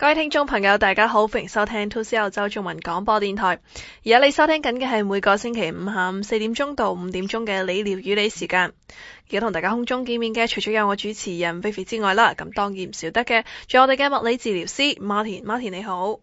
各位聽眾朋友，大家好，歡迎收聽 2C 澳洲中文廣播電台。而家你收聽緊嘅係每個星期五下午4點鐘到5點鐘嘅理療與你時間。而家同大家空中見面嘅，除咗有我主持人 Vivi 之外啦，咁當然唔少得嘅，仲有我哋嘅物理治療師 Martin。Martin 你好。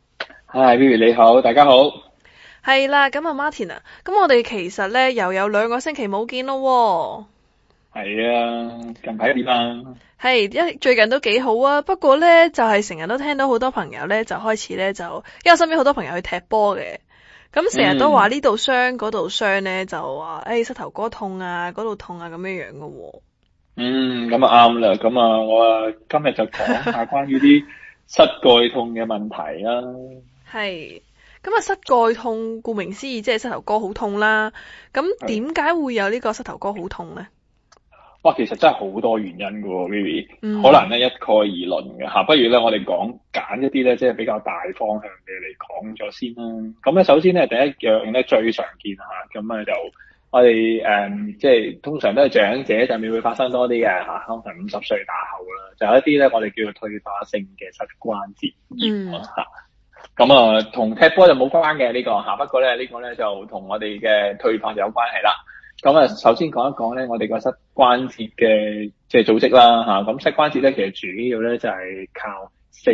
Hi Vivi 你好，大家好。 係啦，咁啊 Martin啊，咁我哋其實咧又有2個星期冇見咯。 係啊，近排點啊？ 最近都幾好啊，不過咧就係成日都聽到好多朋友咧就開始咧就，因為我身邊好多朋友去踢波嘅，咁成日都話呢度傷嗰度傷咧，就話膝頭哥痛啊，嗰度痛啊咁樣樣嘅喎。 咁啊啱啦，咁啊我今日就講下關於啲膝蓋痛嘅問題啦。 係，咁啊膝蓋痛顧名思義即係膝頭哥好痛啦，咁點解會有呢個膝頭哥好痛咧？ 哇，其實真係好多原因㗎喎 Vivi，好難咧一概而論嘅嚇。不如咧我哋揀一啲咧即係比較大方向嘅嚟講咗先啦。咁咧首先咧第一樣咧最常見嚇，咁啊就我哋即係通常都係長者上面會發生多啲嘅嚇，通常50歲打後啦，就有一啲咧我哋叫做退化性嘅膝關節炎嚇。咁啊同踢波就冇關嘅呢個嚇，不過咧呢個咧就同我哋嘅退化有關係啦。咁啊，首先講一講咧，我哋個膝關節嘅即係組織啦嚇。咁膝關節咧，其實主要咧就係靠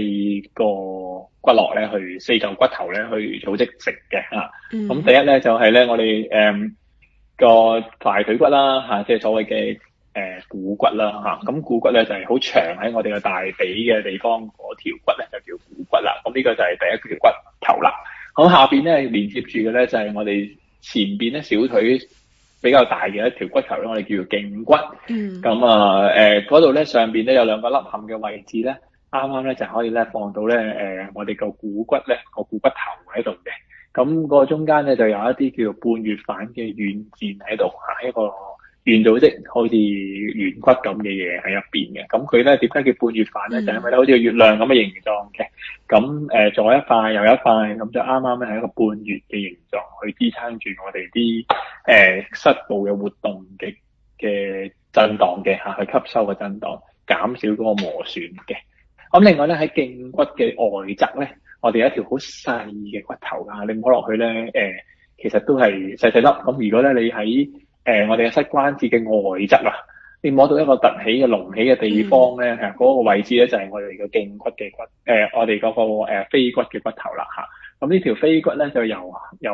4個骨骼咧4嚿骨頭咧去組織成嘅嚇。咁第一咧就係咧我哋個大腿骨啦嚇，即係所謂嘅股骨啦嚇。咁股骨咧就係好長喺我哋嘅大髀嘅地方嗰條骨咧就叫股骨啦。咁呢個就係第一條骨頭啦。咁下邊咧連接住嘅咧就係我哋前邊咧小腿比較大嘅一條骨頭咧，我哋叫做脛骨。咁啊，嗰度咧上邊咧有2個凹陷嘅位置咧，啱啱咧就可以咧放到咧我哋個股骨咧個股骨頭喺度嘅。咁個中間咧就有一啲叫做半月反嘅軟腱喺度嚇，一個軟組織好似圓骨咁嘅嘢喺入邊嘅。咁佢咧點解叫半月反咧？就因為咧好似個月亮咁嘅形狀嘅。咁左一塊右一塊，咁就啱啱咧係一個半月嘅形狀去支撐住我哋啲膝部嘅活動嘅震盪嘅嚇，去吸收嘅震盪，減少嗰個磨損嘅。咁另外咧喺脛骨嘅外側咧，我哋有一條好細嘅骨頭啊，你摸落去咧其實都係細細粒。咁如果咧你喺我哋嘅膝關節嘅外側啊，你摸到一個凸起嘅隆起嘅地方咧，嗰個位置咧就係我哋嘅脛骨嘅骨，我哋嗰個腓骨嘅骨頭啦嚇。咁呢條腓骨咧就由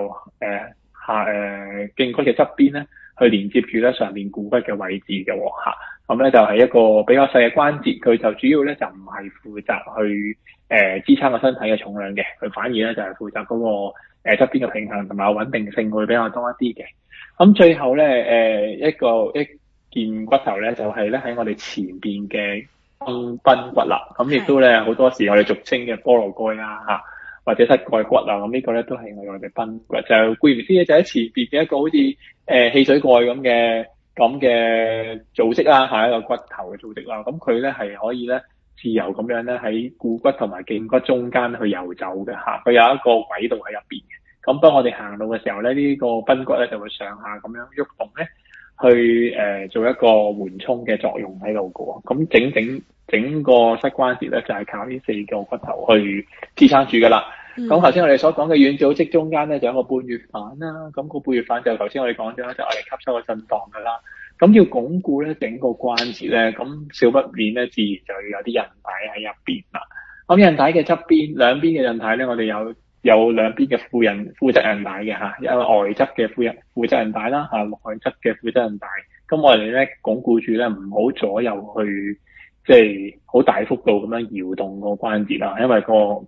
脛骨嘅側邊咧去連接住咧上面股骨嘅位置嘅喎嚇。咁咧就係一個比較細嘅關節，佢就主要咧就唔係負責去支撐個身體嘅重量嘅，佢反而咧就係負責嗰個側邊嘅平衡同埋穩定性會比較多一啲嘅。咁最後咧一件骨頭咧就係咧喺我哋前邊嘅髕骨啦。咁亦都咧好多時我哋俗稱嘅菠蘿蓋啊嚇，或者膝蓋骨啊。咁呢個咧都係我哋髕骨，就顧名思義就喺前邊嘅一個好似汽水蓋咁嘅組織啦嚇，一個骨頭嘅組織啦。咁佢咧係可以咧自由咁樣咧喺股骨同埋脛骨中間去遊走嘅嚇，佢有一個軌道喺入邊嘅。咁當我哋行路嘅時候咧，呢個髕骨咧就會上下咁樣喐動咧，去做一個緩衝嘅作用喺度嘅。咁整個膝關節咧就係靠呢4個骨頭去支撐住噶啦。咁頭先我哋所講嘅軟組織中間咧就有一個半月反啦。咁個半月反就頭先我哋講咗，就係我哋吸收個震盪噶啦。咁要鞏固咧整個關節咧，咁少不免咧自然就要有啲韌帶喺入邊啦。咁韌帶嘅側邊兩邊嘅韌帶咧，我哋有兩邊嘅負側韌帶嘅嚇，有外側嘅負側韌帶啦嚇，內側嘅負側韌帶。咁我哋咧鞏固住咧，唔好左右去即係好大幅度咁樣搖動個關節啦，因為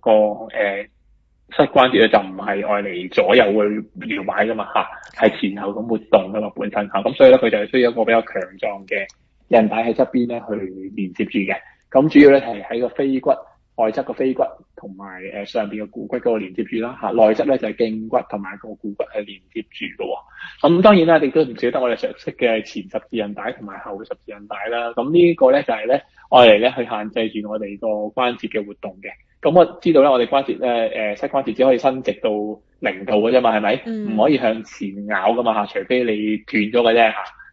膝關節咧就唔係愛嚟左右去搖擺噶嘛嚇，係前後咁活動噶嘛本身嚇。咁所以咧佢就係需要一個比較強壯嘅韌帶喺側邊咧去連接住嘅。咁主要咧係喺個腓骨外側個腓骨同埋上邊嘅股骨嗰個連接住啦嚇，內側咧就係脛骨同埋個股骨係連接住嘅喎。咁當然啦，亦都唔少得我哋常識嘅前十字韌帶同埋後十字韌帶啦。咁呢個咧就係咧愛嚟咧去限制住我哋個關節嘅活動嘅。咁我知道咧，我哋關節咧膝關節只可以伸直到0度嘅啫嘛，係咪？唔可以向前咬噶嘛嚇，除非你斷咗嘅啫嚇。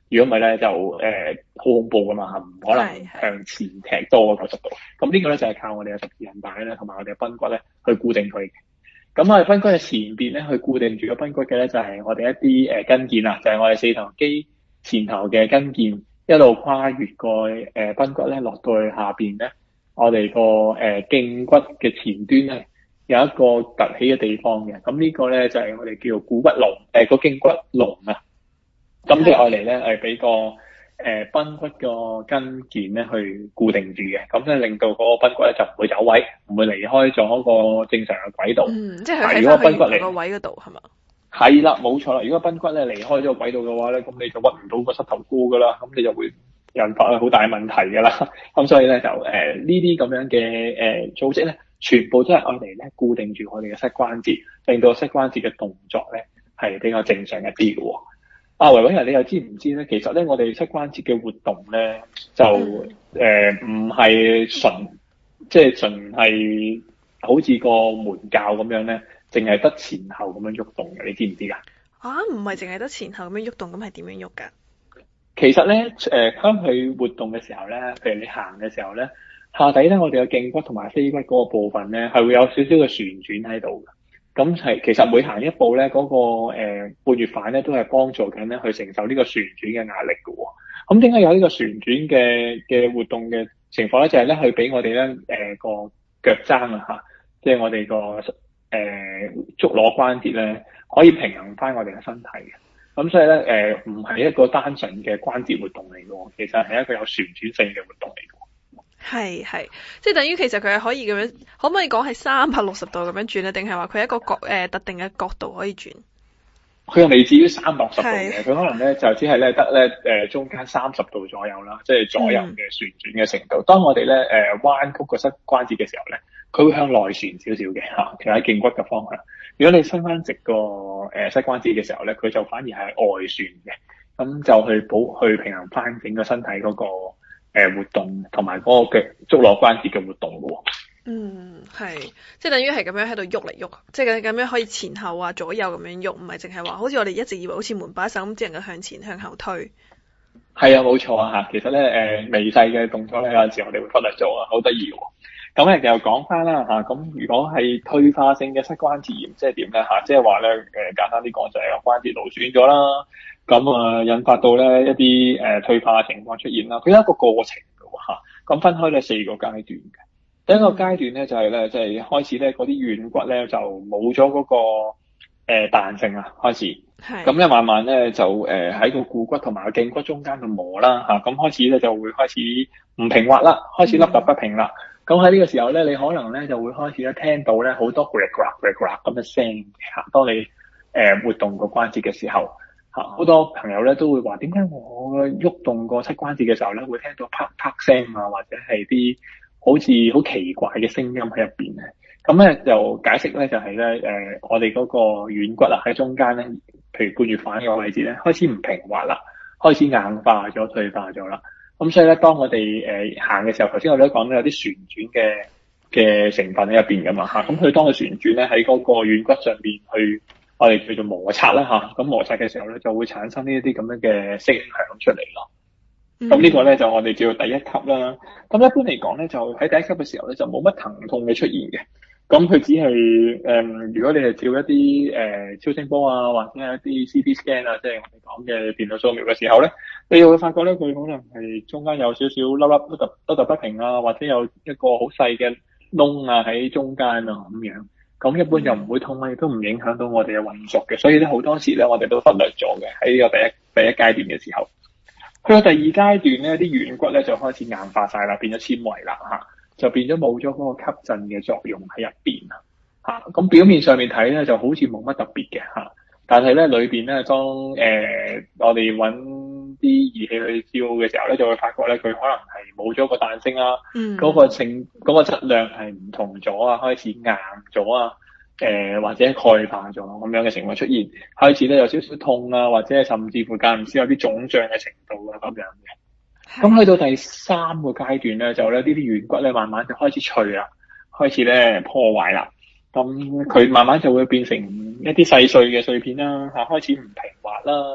如果唔係咧就好恐怖噶嘛，唔可能向前踢多過90度。咁呢個咧就係靠我哋嘅十字韌帶咧，同埋我哋嘅髕骨咧去固定佢嘅。咁我哋髕骨嘅前邊咧去固定住個髕骨嘅咧就係我哋一啲筋腱啦，就係我哋四頭肌前頭嘅筋腱一路跨越個髕骨咧落到去下邊咧，我哋個脛骨嘅前端咧有一個凸起嘅地方嘅。咁呢個咧就係我哋叫做股骨龍個脛骨龍啊。咁即係愛嚟咧係俾個髕骨個筋腱咧去固定住嘅，咁咧令到嗰個髕骨咧就唔會走位，唔會離開咗個正常嘅軌道。 即係喺翻佢原個位嗰度係嘛？ 係啦，冇錯啦。如果髕骨咧離開咗個軌道嘅話咧，咁你就屈唔到個膝頭哥噶啦，咁你就會引發好大問題噶啦。咁所以咧就呢啲咁樣嘅組織咧，全部都係愛嚟咧固定住我哋嘅膝關節，令到膝關節嘅動作咧係比較正常一啲嘅。維維人，你又知唔知咧？其實咧，我哋膝關節嘅活動咧，就唔係純係好似個門教咁樣咧，淨係得前後咁樣喐動嘅。你知唔知噶？ 唔係淨係得前後咁樣喐動，咁係點樣喐噶？ 其實咧，當佢活動嘅時候咧，譬如你行嘅時候咧，下底咧，我哋嘅脛骨同埋腓骨嗰個部分咧，係會有少少嘅旋轉喺度嘅。咁其實每行一步咧，嗰個半月反咧都係幫助緊咧去承受呢個旋轉嘅壓力嘅喎。咁點解有呢個旋轉嘅活動嘅情況咧？就係咧去俾我哋咧個腳踭啊嚇，即係我哋個足踝關節咧可以平衡翻我哋嘅身體嘅。咁所以咧唔係一個單純嘅關節活動嚟嘅喎，其實係一個有旋轉性嘅活動嚟嘅。 係，即係等於其實佢係可以咁樣，可唔可以講係360度咁樣轉咧？定係話佢一個特定嘅角度可以轉？ 佢又未至於360度嘅，佢可能咧就只係咧得咧中間30度左右啦，即係左右嘅旋轉嘅程度。當我哋咧彎曲個膝關節嘅時候咧，佢會向內旋少少嘅嚇，其實喺脛骨嘅方向。如果你伸翻直個膝關節嘅時候咧，佢就反而係外旋嘅，咁就去平衡翻整個身體嗰個活動同埋嗰個嘅足踝關節嘅活動嘅喎。 係，即係等於係咁樣喺度喐嚟喐，即係咁樣可以前後啊左右咁樣喐，唔係淨係話好似我哋一直以為好似門把手咁，只能夠向前向後推。係啊，冇錯啊嚇。其實咧微細嘅動作咧有陣時我哋會忽略咗啊，好得意喎。咁咧又講翻啦嚇，咁如果係退化性嘅膝關節炎，即係點咧嚇？即係話咧簡單啲講就係個關節勞損咗啦，咁引發到咧一啲退化嘅情況出現啦。佢有一個過程嘅喎嚇，咁分開咧4個階段嘅。第一個階段咧就係咧，即係開始咧嗰啲軟骨咧就冇咗嗰個彈性啊，開始。咁咧慢慢咧就喺個股骨同埋個脛骨中間度磨啦嚇，咁開始咧就會開始唔平滑啦，開始凹凸不平啦。咁喺呢個時候咧，你可能咧就會開始咧聽到咧好多 grab 咁嘅聲嚇。當你活動個關節嘅時候嚇，好多朋友咧都會話點解我喐動個膝關節嘅時候咧會聽到啪啪聲啊，或者係啲好似好奇怪嘅聲音喺入邊咧，咁咧就解釋咧就係咧我哋嗰個軟骨啊喺中間咧，譬如半月反嘅位置咧開始唔平滑啦，開始硬化咗、退化咗啦。咁所以咧，當我哋行嘅時候，頭先我哋都講到有啲旋轉嘅成分喺入邊噶嘛嚇，咁佢當佢旋轉咧喺嗰個軟骨上邊去，我哋叫做摩擦啦嚇，咁摩擦嘅時候咧就會產生呢一啲咁樣嘅聲響出嚟咯。咁呢個咧就我哋叫做第一級啦。咁一般嚟講咧，就喺第一級嘅時候咧，就冇乜疼痛嘅出現嘅。咁佢只係如果你係照一啲超聲波啊，或者係一啲 CT scan 啊，即係我哋講嘅電腦掃描嘅時候咧，你會發覺咧佢可能係中間有少少凹凸不平啊，或者有一個好細嘅窿啊喺中間啊咁樣。咁一般就唔會痛啊，亦都唔影響到我哋嘅運作嘅。所以咧好多時咧，我哋都忽略咗嘅喺呢個第一階段嘅時候。去到第二階段咧，啲軟骨咧就開始硬化晒啦，變咗纖維啦嚇，就變咗冇咗嗰個吸震嘅作用喺入邊啦嚇。咁表面上面睇咧就好似冇乜特別嘅嚇，但係咧裏邊咧當我哋揾啲儀器去照嘅時候咧，就會發覺咧佢可能係冇咗個彈性啊，嗰個質量係唔同咗啊，開始硬咗啊。或者鈣化咗咁樣嘅情況出現，開始咧有少少痛啊，或者甚至乎間唔時有啲腫脹嘅程度啊咁樣嘅。咁去到第3個階段咧，就咧呢啲軟骨咧慢慢就開始脆啦，開始咧破壞啦。咁佢慢慢就會變成一啲細碎嘅碎片啦，開始唔平滑啦，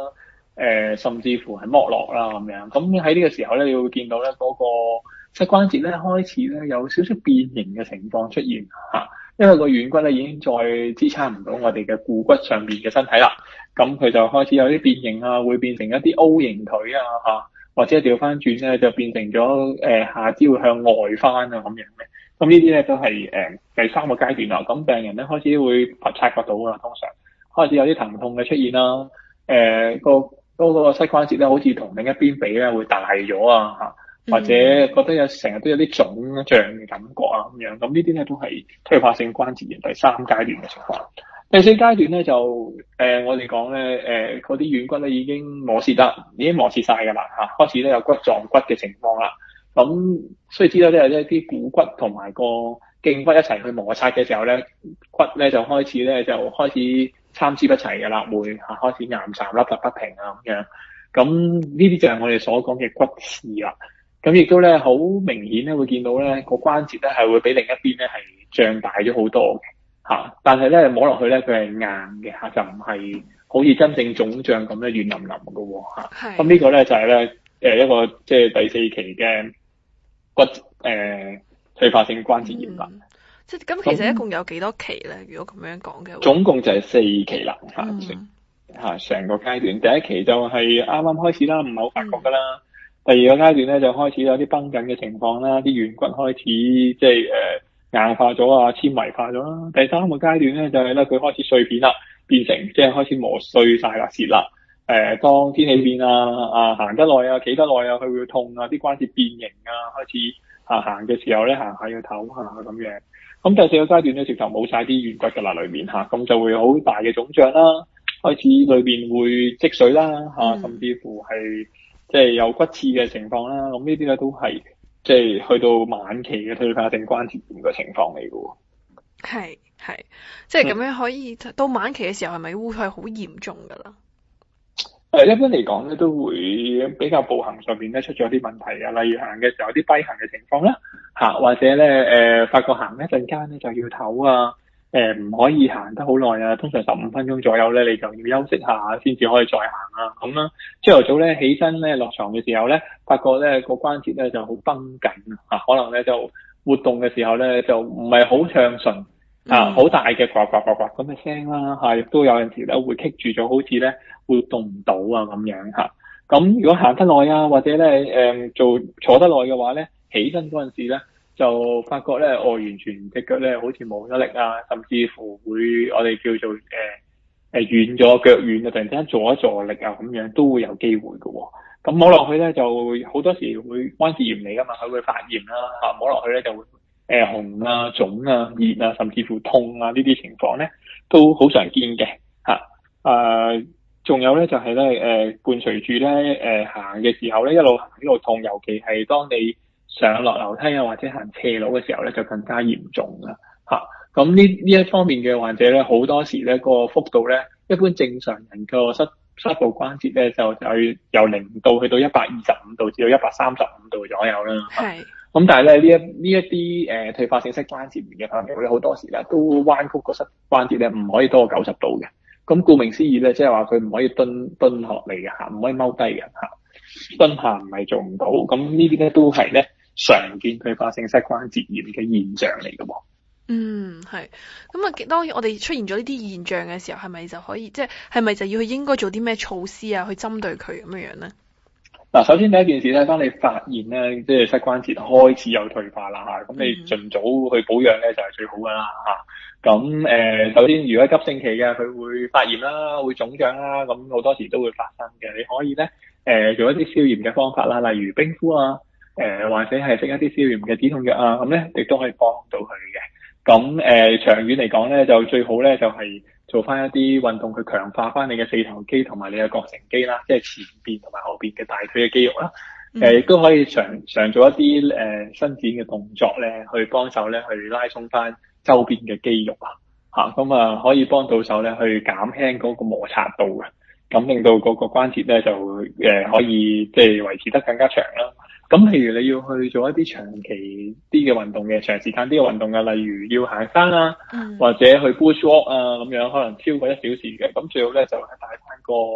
甚至乎係剝落啦咁樣。咁喺呢個時候咧，你會見到咧嗰個膝關節咧開始咧有少少變形嘅情況出現嚇，因為個軟骨咧已經再支撐唔到我哋嘅股骨上邊嘅身體啦。咁佢就開始有啲變形啊，會變成一啲 O 型腿啊嚇，或者調翻轉咧就變成咗下肢會向外翻啊咁樣嘅。咁呢啲咧都係第三個階段啦。咁病人咧開始會察覺到啦，通常開始有啲疼痛嘅出現啦。嗰個膝關節咧好似同另一邊比咧會大咗啊嚇，或者覺得成日都有啲腫脹嘅感覺啊咁樣。咁呢啲咧都係退化性關節炎第三階段嘅情況。第四階段咧就我哋講咧嗰啲軟骨咧已經磨蝕晒㗎啦嚇，開始咧有骨撞骨嘅情況啦。咁所以知道咧一啲股骨同埋個脛骨一齊去摩擦嘅時候咧，骨咧就開始參差不齊㗎啦，會開始岩巉凹凸不平啊咁樣。咁呢啲就係我哋所講嘅骨刺啦。咁亦都咧好明顯咧會見到咧個關節咧係會比另一邊咧係脹大咗好多嘅嚇，但係咧摸落去咧佢係硬嘅嚇，就唔係好似真正腫脹咁咧軟腍腍嘅喎嚇。咁呢個咧就係咧一個即係第四期嘅骨退化性關節炎啦。 即係咁，其實一共有幾多期咧？如果咁樣講嘅話， 總共就係4期啦嚇，成個階段。第一期就係啱啱開始啦，唔係好發覺㗎啦。第二個階段咧就開始有啲繃緊嘅情況啦，啲軟骨開始即係硬化咗啊，纖維化咗啦。第三個階段咧就係咧佢開始碎片啦，變成即係開始磨碎晒啦、蝕啦。當天氣變行得耐啊、企得耐啊，佢會痛啊，啲關節變形啊，開始行嘅時候咧行下要唞下咁樣。咁第四個階段咧，直頭冇晒啲軟骨㗎啦，裏面嚇，咁就會好大嘅腫脹啦，開始裏面會積水啦嚇，甚至乎係即係有骨刺嘅情況啦。咁呢啲咧都係即係去到晚期嘅退化性關節炎嘅情況嚟嘅喎。 係，即係咁樣可以到晚期嘅時候，係咪會係好嚴重㗎啦？ 一般嚟講咧，都會比較步行上面咧出咗啲問題啊，例如行嘅時候有啲跛行嘅情況啦，或者咧發覺行一陣間咧就要唞啊，唔可以行得好耐啊，通常15分鐘左右咧你就要休息下先至可以再行啊咁啦。朝頭早咧起身咧落床嘅時候咧，發覺咧個關節咧就好繃緊啊，可能咧就活動嘅時候咧就唔係好暢順。好大嘅呱呱呱呱咁嘅聲啦，亦都有陣時咧會棘住咗，好似咧活動唔到啊咁樣嚇。咁如果行得耐啊，或者咧坐得耐嘅話咧，起身嗰陣時咧就發覺咧完全隻腳咧好似冇咗力啊，甚至乎會我哋叫做軟咗腳軟啊，突然之間助一助力啊咁樣都會有機會嘅喎。咁摸落去咧就好多時會關節炎嚟㗎嘛，佢會發炎啦嚇，摸落去咧就會紅啊、腫啊、熱啊，甚至乎痛啊，呢啲情況咧都好常見嘅嚇。仲有咧就係咧伴隨住咧行嘅時候咧一路行一路痛，尤其係當你上落樓梯啊或者行斜路嘅時候咧就更加嚴重啦嚇。咁呢一方面嘅患者咧好多時咧個幅度咧一般正常人個膝部關節咧就由0度去到125度至到135度左右啦。 係。 咁但係咧呢一啲退化性膝關節炎嘅朋友咧，好多時咧都彎曲個膝關節咧唔可以多過90度嘅。咁顧名思義咧，即係話佢唔可以蹲落嚟嘅嚇，唔可以踎低嘅嚇，蹲下唔係做唔到。咁呢啲咧都係咧常見退化性膝關節炎嘅現象嚟嘅喎。 係。咁啊，當我哋出現咗呢啲現象嘅時候，係咪就可以係咪就要去應該做啲咩措施啊，去針對佢咁樣咧？ 嗱，首先第一件事咧，當你發現咧，即係膝關節開始有退化啦嚇，咁你盡早去保養咧就係最好噶啦嚇。咁首先如果急性期嘅，佢會發炎啦，會腫脹啦，咁好多時都會發生嘅。你可以咧做一啲消炎嘅方法啦，例如冰敷啊，或者係食一啲消炎嘅止痛藥啊，咁咧亦都可以幫到佢嘅。咁長遠嚟講咧，就最好咧就係做翻一啲運動，去強化翻你嘅四頭肌同埋你嘅膕繩肌啦，即係前邊同埋後邊嘅大腿嘅肌肉啦。亦都可以常做一啲伸展嘅動作咧，去幫手咧去拉鬆翻周邊嘅肌肉咁啊可以幫到手咧去減輕嗰個摩擦度嘅，咁令到嗰個關節咧就可以即係維持得更加長啦。咁譬如你要去做一啲長期啲嘅運動嘅，長時間啲嘅運動嘅，例如要行山啊，或者去 bush walk 啊咁樣，可能超過1小時嘅，咁最好咧就係帶翻個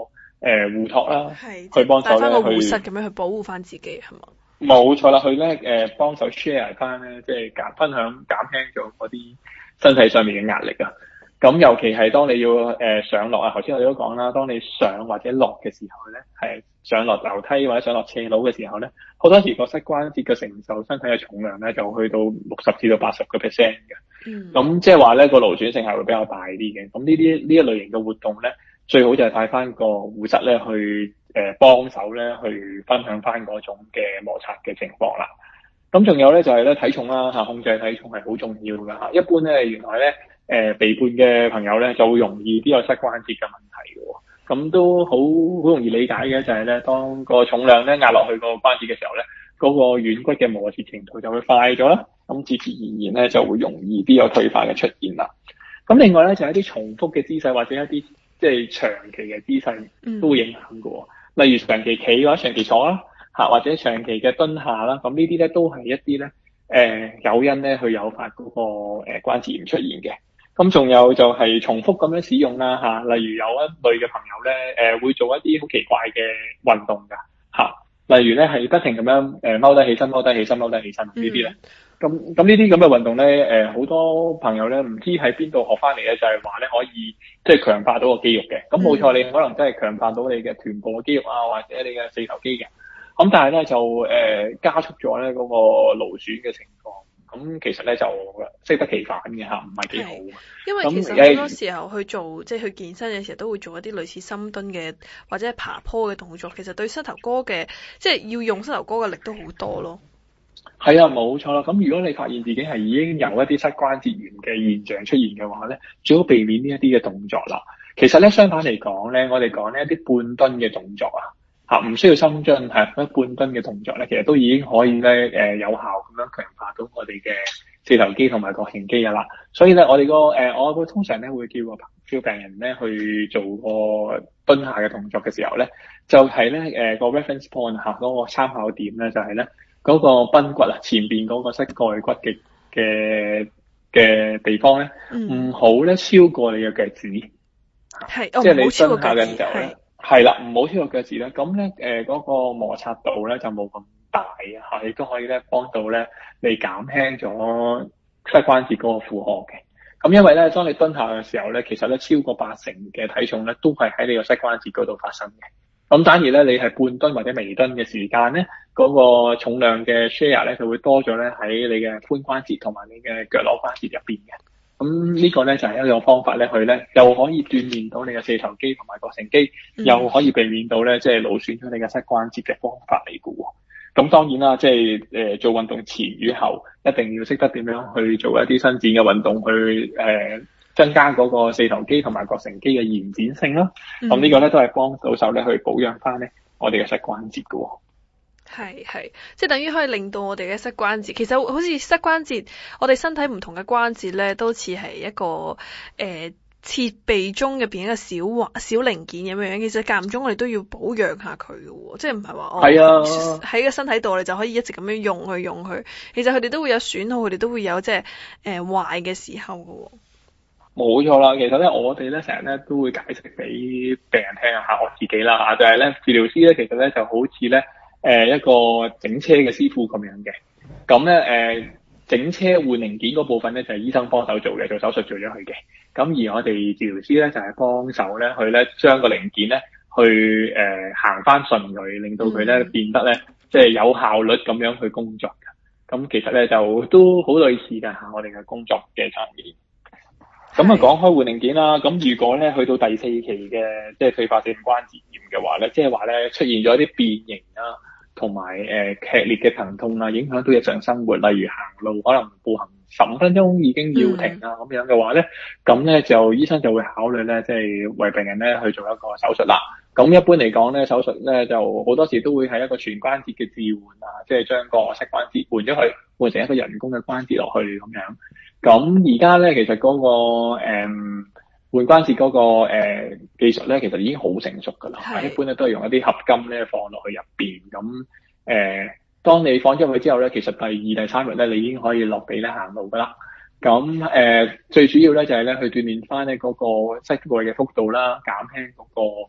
護托啦， 係去幫手咧帶翻個護去膝咁樣去保護翻自己係嘛？ 冇錯啦，佢咧幫手 share 翻咧，即係分享減輕咗嗰啲身體上面嘅壓力啊。咁尤其係當你要上落啊，頭先我哋都講啦，當你上或者落嘅時候咧，係上落樓梯或者上落斜路嘅時候咧，好多時個膝關節嘅承受身體嘅重量咧就去到60至到80%嘅。咁即係話咧個勞損性係會比較大啲嘅。咁呢一類型嘅活動咧，最好就係帶翻個護膝咧去幫手咧去分享翻嗰種嘅摩擦嘅情況啦。咁仲有咧就係咧體重啦嚇，控制體重係好重要㗎嚇。一般咧原來咧肥胖嘅朋友咧就會容易啲有膝關節嘅問題嘅喎。咁都好容易理解嘅就係咧，當個重量咧壓落去個關節嘅時候咧，嗰個軟骨嘅磨蝕程度就會快咗啦。咁自自然然咧就會容易啲有退化嘅出現啦。咁另外咧就係一啲重複嘅姿勢或者一啲即係長期嘅姿勢都會影響嘅喎。例如長期企或者長期坐啦，或者長期嘅蹲下啦，咁呢啲咧都係一啲咧誘因咧去誘發嗰個關節炎出現嘅。咁仲有就係重複咁樣使用啦例如有一類嘅朋友咧會做一啲好奇怪嘅運動㗎例如咧係不停咁樣踎低起身、踎低起身、踎低起身呢啲咧。咁呢啲咁嘅運動咧好多朋友咧唔知喺邊度學翻嚟咧，就係話咧可以即係強化到個肌肉嘅。咁冇錯，你可能真係強化到你嘅臀部嘅肌肉啊，或者你嘅四頭肌嘅。咁但係咧就加速咗咧嗰個勞損嘅情況。咁其實咧就適得其反嘅唔係幾好。 因為其實好多時候去做即係去健身嘅時候，都會做一啲類似深蹲嘅或者係爬坡嘅動作。其實對膝頭哥嘅即係要用膝頭哥嘅力都好多咯。 係啊，冇錯啦。咁如果你發現自己係已經有一啲膝關節炎嘅現象出現嘅話咧，最好避免呢一啲嘅動作啦。其實咧相反嚟講咧，我哋講呢一啲半蹲嘅動作唔需要深蹲半蹲嘅動作咧，其實都已經可以咧有效咁樣強化到我哋嘅四頭肌同埋膕繩肌噶啦。所以咧我哋我會通常咧會叫病人咧去做個蹲下嘅動作嘅時候咧，就係咧個 reference point 嗰個參考點咧就係咧嗰個髕骨前邊嗰個膝蓋骨嘅地方咧，唔好咧超過你嘅腳趾。 係， 即係你蹲下嘅時候咧。係啦，唔好超過腳趾咧，咁咧嗰個摩擦度咧就冇咁大亦都可以咧幫到咧你減輕咗膝關節嗰個負荷嘅。咁因為咧，當你蹲下嘅時候咧，其實咧超過80%嘅體重咧都係喺你個膝關節嗰度發生嘅。咁反而咧你係半蹲或者微蹲嘅時間咧，嗰個重量嘅 share 咧就會多咗咧喺你嘅髖關節同埋你嘅腳踝關節入邊嘅。咁呢個咧就係一個方法咧，去咧又可以鍛鍊到你嘅四頭肌同埋膕繩肌，又可以避免到咧即係勞損咗你嘅膝關節嘅方法嚟嘅喎。咁當然啦，即係做運動前與後一定要識得點樣去做一啲伸展嘅運動，去增加嗰個四頭肌同埋膕繩肌嘅延展性啦。咁呢個咧都係幫到手咧去保養翻咧我哋嘅膝關節嘅喎。 係，即係等於可以令到我哋嘅膝關節，其實好似膝關節，我哋身體唔同嘅關節咧，都似係一個設備中入邊一個小零件咁樣。其實間唔中我哋都要保養下佢嘅喎，即係唔係話喺個身體度你就可以一直咁樣用佢。其實佢哋都會有損耗，佢哋都會有即係壞嘅時候嘅喎。 冇錯啦，其實咧我哋咧成日咧都會解釋俾病人聽下，我自己啦就係咧治療師咧其實咧就好似咧一個整車嘅師傅咁樣嘅。咁咧整車換零件嗰部分咧就係醫生幫手做嘅，做手術做咗佢嘅。咁而我哋治療師咧就係幫手咧去咧將個零件咧去行翻順佢，令到佢咧變得咧即係有效率咁樣去工作嘅。咁其實咧就都好類似㗎我哋嘅工作嘅層面。咁講開換零件啦，咁如果咧去到第4期嘅即係退化性關節炎嘅話咧，即係話咧出現咗一啲變形啦，同埋劇烈嘅疼痛啊，影響到日常生活，例如行路可能步行15分鐘已經要停啊咁樣嘅話咧，咁咧就醫生就會考慮咧，即係為病人咧去做一個手術啦。咁一般嚟講咧，手術咧就好多時都會係一個全關節嘅置換啊，即係將個膝關節換咗佢，換成一個人工嘅關節落去咁樣。咁而家咧，其實嗰個換關節嗰個技術咧，其實已經好成熟㗎啦。一般咧都係用一啲合金咧放落去入邊。咁當你放咗去之後咧，其實第2、第3日咧，你已經可以落地咧行路㗎啦。咁最主要咧就係咧去鍛鍊翻咧嗰個膝蓋嘅幅度啦，減輕嗰個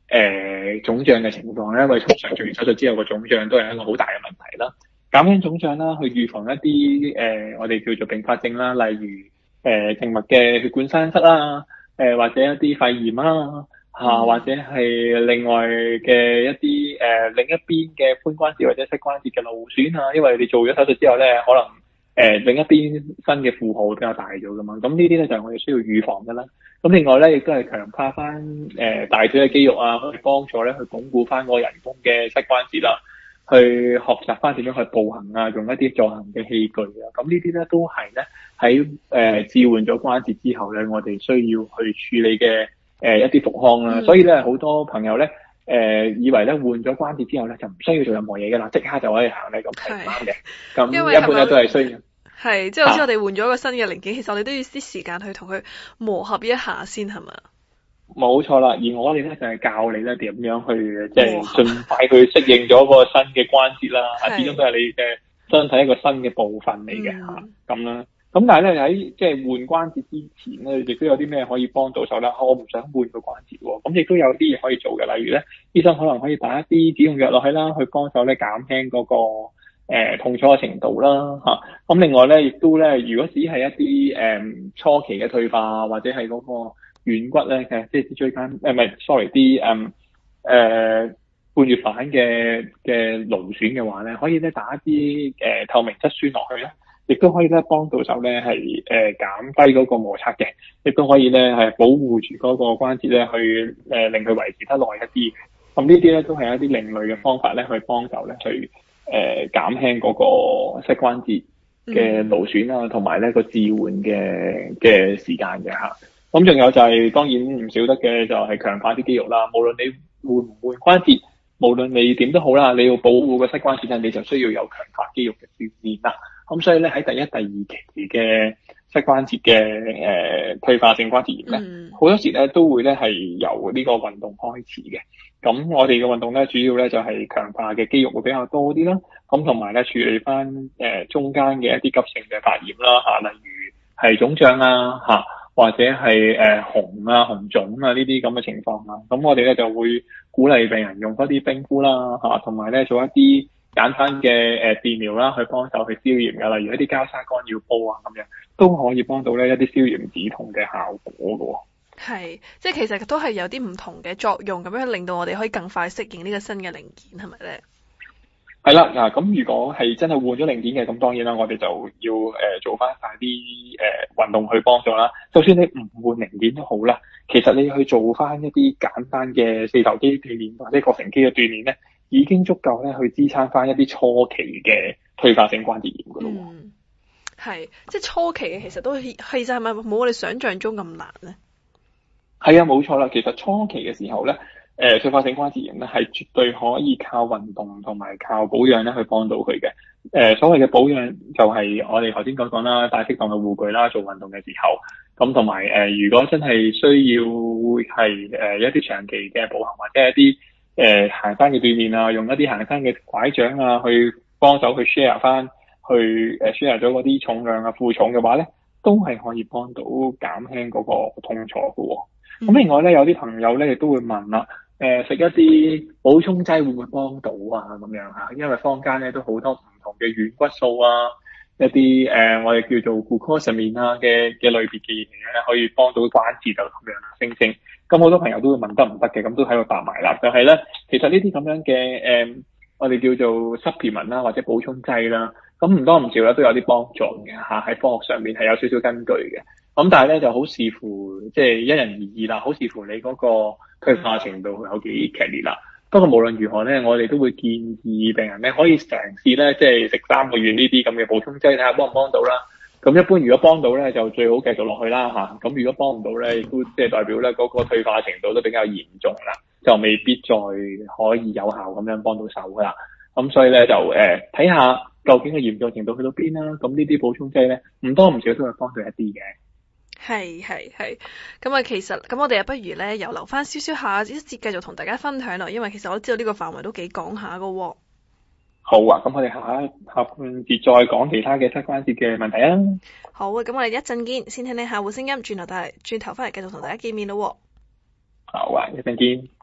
腫脹嘅情況咧，因為通常做完手術之後個腫脹都係一個好大嘅問題啦。減輕腫脹啦，去預防一啲我哋叫做併發症啦，例如靜脈嘅血管栓塞啦，或者一啲肺炎啦，或者係另外嘅一啲另一邊嘅髖關節或者膝關節嘅勞損啊，因為你做咗手術之後咧，可能另一邊身嘅負荷比較大咗噶嘛，咁呢啲咧就係我哋需要預防噶啦。咁另外咧，亦都係強化翻大腿嘅肌肉啊，去幫助咧去鞏固翻個人工嘅膝關節啦，去學習翻點樣去步行啊，用一啲助行嘅器具啊。咁呢啲咧都係咧喺置換咗關節之後咧，我哋需要去處理嘅一啲復康啦。所以咧好多朋友咧以為咧換咗關節之後咧就唔需要做任何嘢㗎啦，即刻就可以行咧，咁係唔啱嘅。咁一般咧都係需要。 係，即係好似我哋換咗個新嘅零件，其實我哋都要啲時間去同佢磨合一下先，係嘛？ 冇錯啦，而我哋咧就係教你咧點樣去即係盡快去適應咗個新嘅關節啦。始終都係你嘅身體一個新嘅部分嚟嘅嚇，咁啦。咁但係咧喺即係換關節之前咧，亦都有啲咩可以幫到手啦。我唔想換個關節喎，咁亦都有啲嘢可以做嘅。例如咧，醫生可能可以打一啲止痛藥落去啦，去幫手咧減輕嗰個痛楚嘅程度啦嚇。咁另外咧，亦都咧，如果只係一啲初期嘅退化或者係嗰個軟骨咧嘅，即係椎間唔係，sorry，啲半月板嘅勞損嘅話咧，可以咧打一啲透明質酸落去啦，亦都可以咧幫到手咧係減低嗰個摩擦嘅，亦都可以咧係保護住嗰個關節咧去令佢維持得耐一啲。咁呢啲咧都係一啲另類嘅方法咧去幫手咧去減輕嗰個膝關節嘅勞損啦，同埋咧個置換嘅時間嘅嚇。咁仲有就係當然唔少得嘅就係強化啲肌肉啦。無論你換唔換關節，無論你點都好啦，你要保護個膝關節咧，你就需要有強化肌肉嘅鍛鍊啦。咁所以咧喺第一、第二期嘅膝關節嘅退化性關節炎咧，好多時咧都會咧係由呢個運動開始嘅。咁我哋嘅運動咧主要咧就係強化嘅肌肉會比較多啲啦。咁同埋咧處理翻中間嘅一啲急性嘅發炎啦嚇，例如係腫脹啊嚇，或者係紅啊、紅腫啊呢啲咁嘅情況啦。咁我哋咧就會鼓勵病人用嗰啲冰敷啦嚇，同埋咧做一啲簡單嘅電療啦，去幫手去消炎嘅，例如一啲膠沙乾擾煲啊咁樣，都可以幫到咧一啲消炎止痛嘅效果嘅。 係，即係其實都係有啲唔同嘅作用，咁樣令到我哋可以更快適應呢個新嘅零件，係咪咧？ 係啦，嗱，咁如果係真係換咗零件嘅，咁當然啦，我哋就要做翻晒啲運動去幫助啦。就算你唔換零件都好啦，其實你去做翻一啲簡單嘅四頭肌鍛鍊或者膕繩肌嘅鍛鍊咧，已經足夠咧去支撐翻一啲初期嘅退化性關節炎噶咯。 係，即係初期嘅其實都其實係咪冇我哋想象中咁難咧？ 係啊，冇錯啦。其實初期嘅時候咧，退化性關節炎咧係絕對可以靠運動同埋靠保養咧去幫到佢嘅。所謂嘅保養就係我哋頭先講啦，帶適當嘅護具啦，做運動嘅時候。咁同埋如果真係需要係一啲長期嘅步行或者一啲行山嘅鍛鍊啊，用一啲行山嘅拐杖啊，去幫手去 share 翻，去share 咗嗰啲重量啊、負重嘅話咧，都係可以幫到減輕嗰個痛楚嘅喎。咁另外咧，有啲朋友咧亦都會問啦，食一啲補充劑會唔會幫到啊？咁樣嚇，因為坊間咧都好多唔同嘅軟骨素啊，一啲我哋叫做 glucosamine 啊嘅類別嘅嘢咧，可以幫到關節就咁樣啦，聲稱。咁好多朋友都會問得唔得嘅，咁都喺度答埋啦。就係咧，其實呢啲咁樣嘅我哋叫做 supplement 啦，或者補充劑啦，咁唔多唔少咧都有啲幫助嘅嚇，喺科學上面係有少少根據嘅。咁但係咧就好視乎即係因人而異啦，好視乎你嗰個退化程度有幾劇烈啦。不過無論如何咧，我哋都會建議病人咧可以嘗試咧，即係食3個月呢啲咁嘅補充劑，睇下幫唔幫到啦。咁一般如果幫到咧，就最好繼續落去啦嚇。咁如果幫唔到咧，亦都即係代表咧嗰個退化程度都比較嚴重啦，就未必再可以有效咁樣幫到手噶啦。咁所以咧就睇下究竟個嚴重程度去到邊啦。咁呢啲補充劑咧唔多唔少都係幫到一啲嘅。 係，咁啊，其實咁我哋不如咧又留翻少少下一節繼續同大家分享咯，因為其實我都知道呢個範圍都幾講下噶喎。 好啊，咁我哋下半節再講其他嘅膝關節嘅問題啊。 好啊，咁我哋一陣見，先聽聽客戶聲音，轉頭翻嚟繼續同大家見面咯喎。 好啊，一陣見。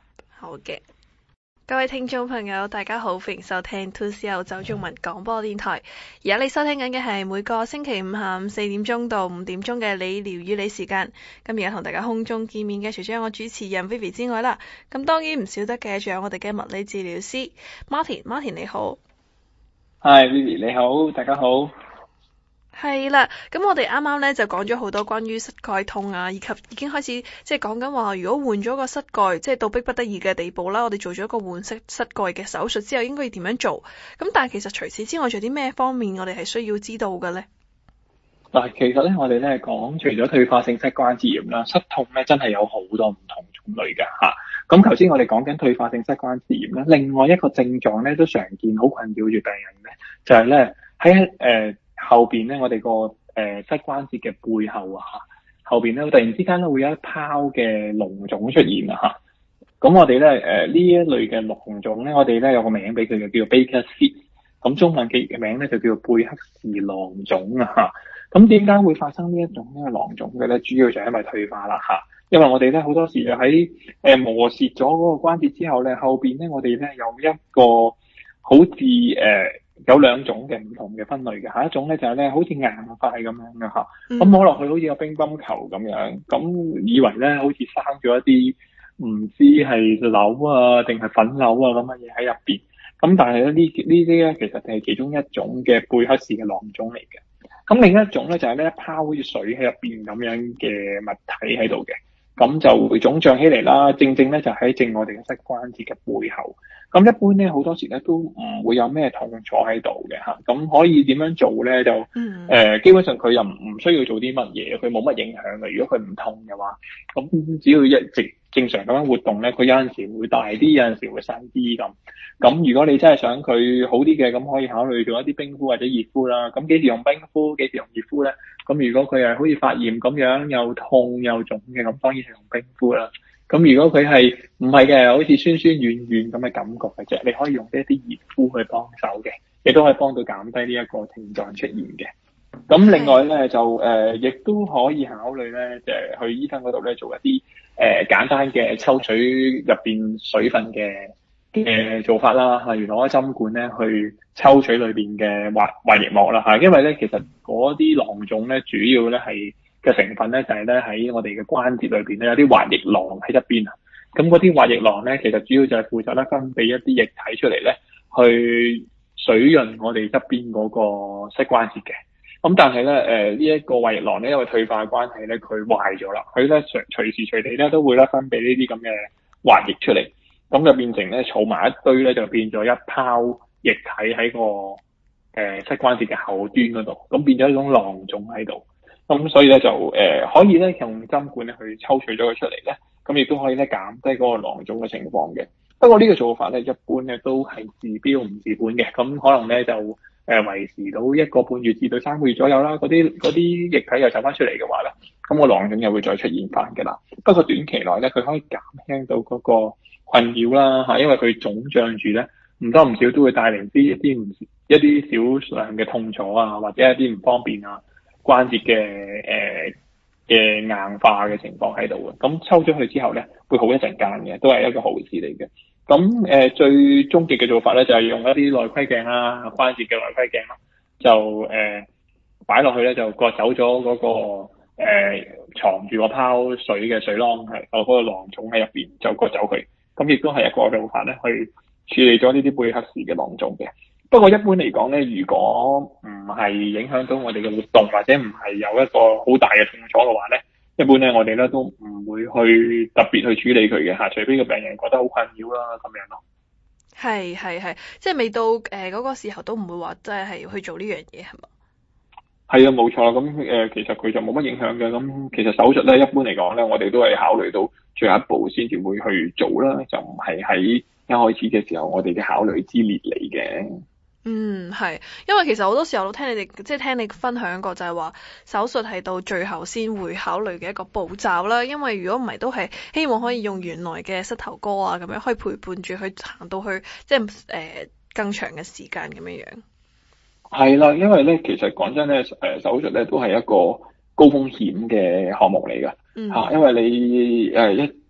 好嘅。各位聽眾朋友，大家好，歡迎收聽 2CR 澳洲中文廣播電台。而家你收聽緊嘅係每個星期五下午4點鐘到5點鐘嘅理療與你時間。咁而家同大家空中見面嘅，除咗有我主持人 Vivi 之外啦，咁當然唔少得嘅，仲有我哋嘅物理治療師 Martin。Martin 你好。 Hi Vivi 你好，大家好。 係啦，咁我哋啱啱咧就講咗好多關於膝蓋痛啊，以及已經開始即係講緊話，如果換咗個膝蓋，即係到逼不得已嘅地步啦，我哋做咗一個換膝蓋嘅手術之後，應該要點樣做？咁但係其實除此之外，仲有啲咩方面我哋係需要知道嘅咧？ 嗱，其實咧我哋咧講，除咗退化性膝關節炎啦，膝痛咧真係有好多唔同種類嘅嚇。咁頭先我哋講緊退化性膝關節炎咧，另外一個症狀咧都常見，好困擾住病人咧，就係咧喺後邊咧，我哋個膝關節嘅背後啊，後邊咧突然之間咧會有一泡嘅膿腫出現啊嚇。咁我哋咧呢一類嘅膿腫咧，我哋咧有個名俾佢嘅，叫做 Baker's cyst。咁中文嘅名咧就叫做貝克氏囊腫啊嚇。咁點解會發生呢一種呢個囊腫嘅咧？主要就係因為退化啦嚇。因為我哋咧好多時就喺磨蝕咗嗰個關節之後咧，後邊咧我哋咧有一個好似有兩種嘅唔同嘅分類嘅，下一種咧就係咧好似硬塊咁樣嘅嚇，咁摸落去好似個乒乓球咁樣，咁以為咧好似生咗一啲唔知係瘤啊定係粉瘤啊咁嘅嘢喺入邊，咁但係咧呢啲咧其實係其中一種嘅貝克氏嘅囊腫嚟嘅，咁另一種咧就係咧一泡好似水喺入邊咁樣嘅物體喺度嘅。咁就會腫脹起嚟啦，正正咧就喺正我哋嘅膝關節嘅背後。咁一般咧好多時咧都唔會有咩痛楚喺度嘅嚇。咁可以點樣做咧？就基本上佢又唔需要做啲乜嘢，佢冇乜影響嘅。如果佢唔痛嘅話，咁只要一直正常咁樣活動咧，佢有陣時會大啲，有陣時會細啲咁。咁如果你真係想佢好啲嘅，咁可以考慮做一啲冰敷或者熱敷啦。咁幾時用冰敷，幾時用熱敷咧？咁如果佢係好似發炎咁樣又痛又腫嘅，咁當然係用冰敷啦。咁如果佢係唔係嘅，好似酸酸軟軟咁嘅感覺嘅啫，你可以用一啲熱敷去幫手嘅，亦都可以幫到減低呢一個症狀出現嘅。咁另外咧就亦都可以考慮咧，就係去醫生嗰度咧做一啲簡單嘅抽取入邊水分嘅做法啦，例如攞針管咧去抽取裏邊嘅滑液膜啦嚇，因為咧其實嗰啲囊腫咧主要咧係嘅成分咧就係咧喺我哋嘅關節裏邊咧有啲滑液囊喺一邊啊，咁嗰啲滑液囊咧其實主要就係負責咧分泌一啲液體出嚟咧去水潤我哋側邊嗰個膝關節嘅，咁但係咧呢一個滑液囊咧因為退化嘅關係咧佢壞咗啦，佢咧隨時隨地咧都會咧分泌呢啲咁嘅滑液出嚟。咁就變成咧儲埋一堆咧，就變咗一泡液體喺個膝關節嘅後端嗰度，咁變咗一種囊腫喺度。咁所以咧就可以咧用針管咧去抽取咗佢出嚟咧，咁亦都可以咧減低嗰個囊腫嘅情況嘅。不過呢個做法咧一般咧都係治標唔治本嘅，咁可能咧就維持到1個半月至到3個月左右啦。嗰啲液體又走翻出嚟嘅話咧，咁個囊腫又會再出現翻嘅啦。不過短期內咧佢可以減輕到嗰個困擾啦嚇，因為佢腫脹住咧，唔多唔少都會帶嚟一啲少量嘅痛楚啊，或者一啲唔方便啊，關節嘅硬化嘅情況喺度嘅。咁抽咗佢之後咧，會好一陣間嘅，都係一個好事嚟嘅。咁最終極嘅做法咧，就係用一啲內窺鏡啦，關節嘅內窺鏡啦，就擺落去咧，就割走咗嗰個藏住個泡水嘅水囊係嗰個囊腫喺入邊，就割走佢。咁亦都係一個做法咧，去處理咗呢啲貝克氏嘅囊腫嘅。不過一般嚟講咧，如果唔係影響到我哋嘅活動，或者唔係有一個好大嘅痛楚嘅話咧，一般咧我哋咧都唔會去特別去處理佢嘅嚇，除非個病人覺得好困擾啦咁樣咯。 係，即係未到嗰個時候都唔會話真係去做呢樣嘢係嘛？ 係啊，冇錯。咁其實佢就冇乜影響嘅。咁其實手術咧，一般嚟講咧，我哋都係考慮到最後一步先至會去做啦，就唔係喺一開始嘅時候我哋嘅考慮之列嚟嘅。 係，因為其實好多時候都聽你分享過，就係話手術係到最後先會考慮嘅一個步驟啦。因為如果唔係，都係希望可以用原來嘅膝頭哥啊，咁樣可以陪伴住去行到去即係更長嘅時間咁樣樣。 係啦，因為咧，其實講真咧，手術咧都係一個高風險嘅項目嚟㗎嚇，因為你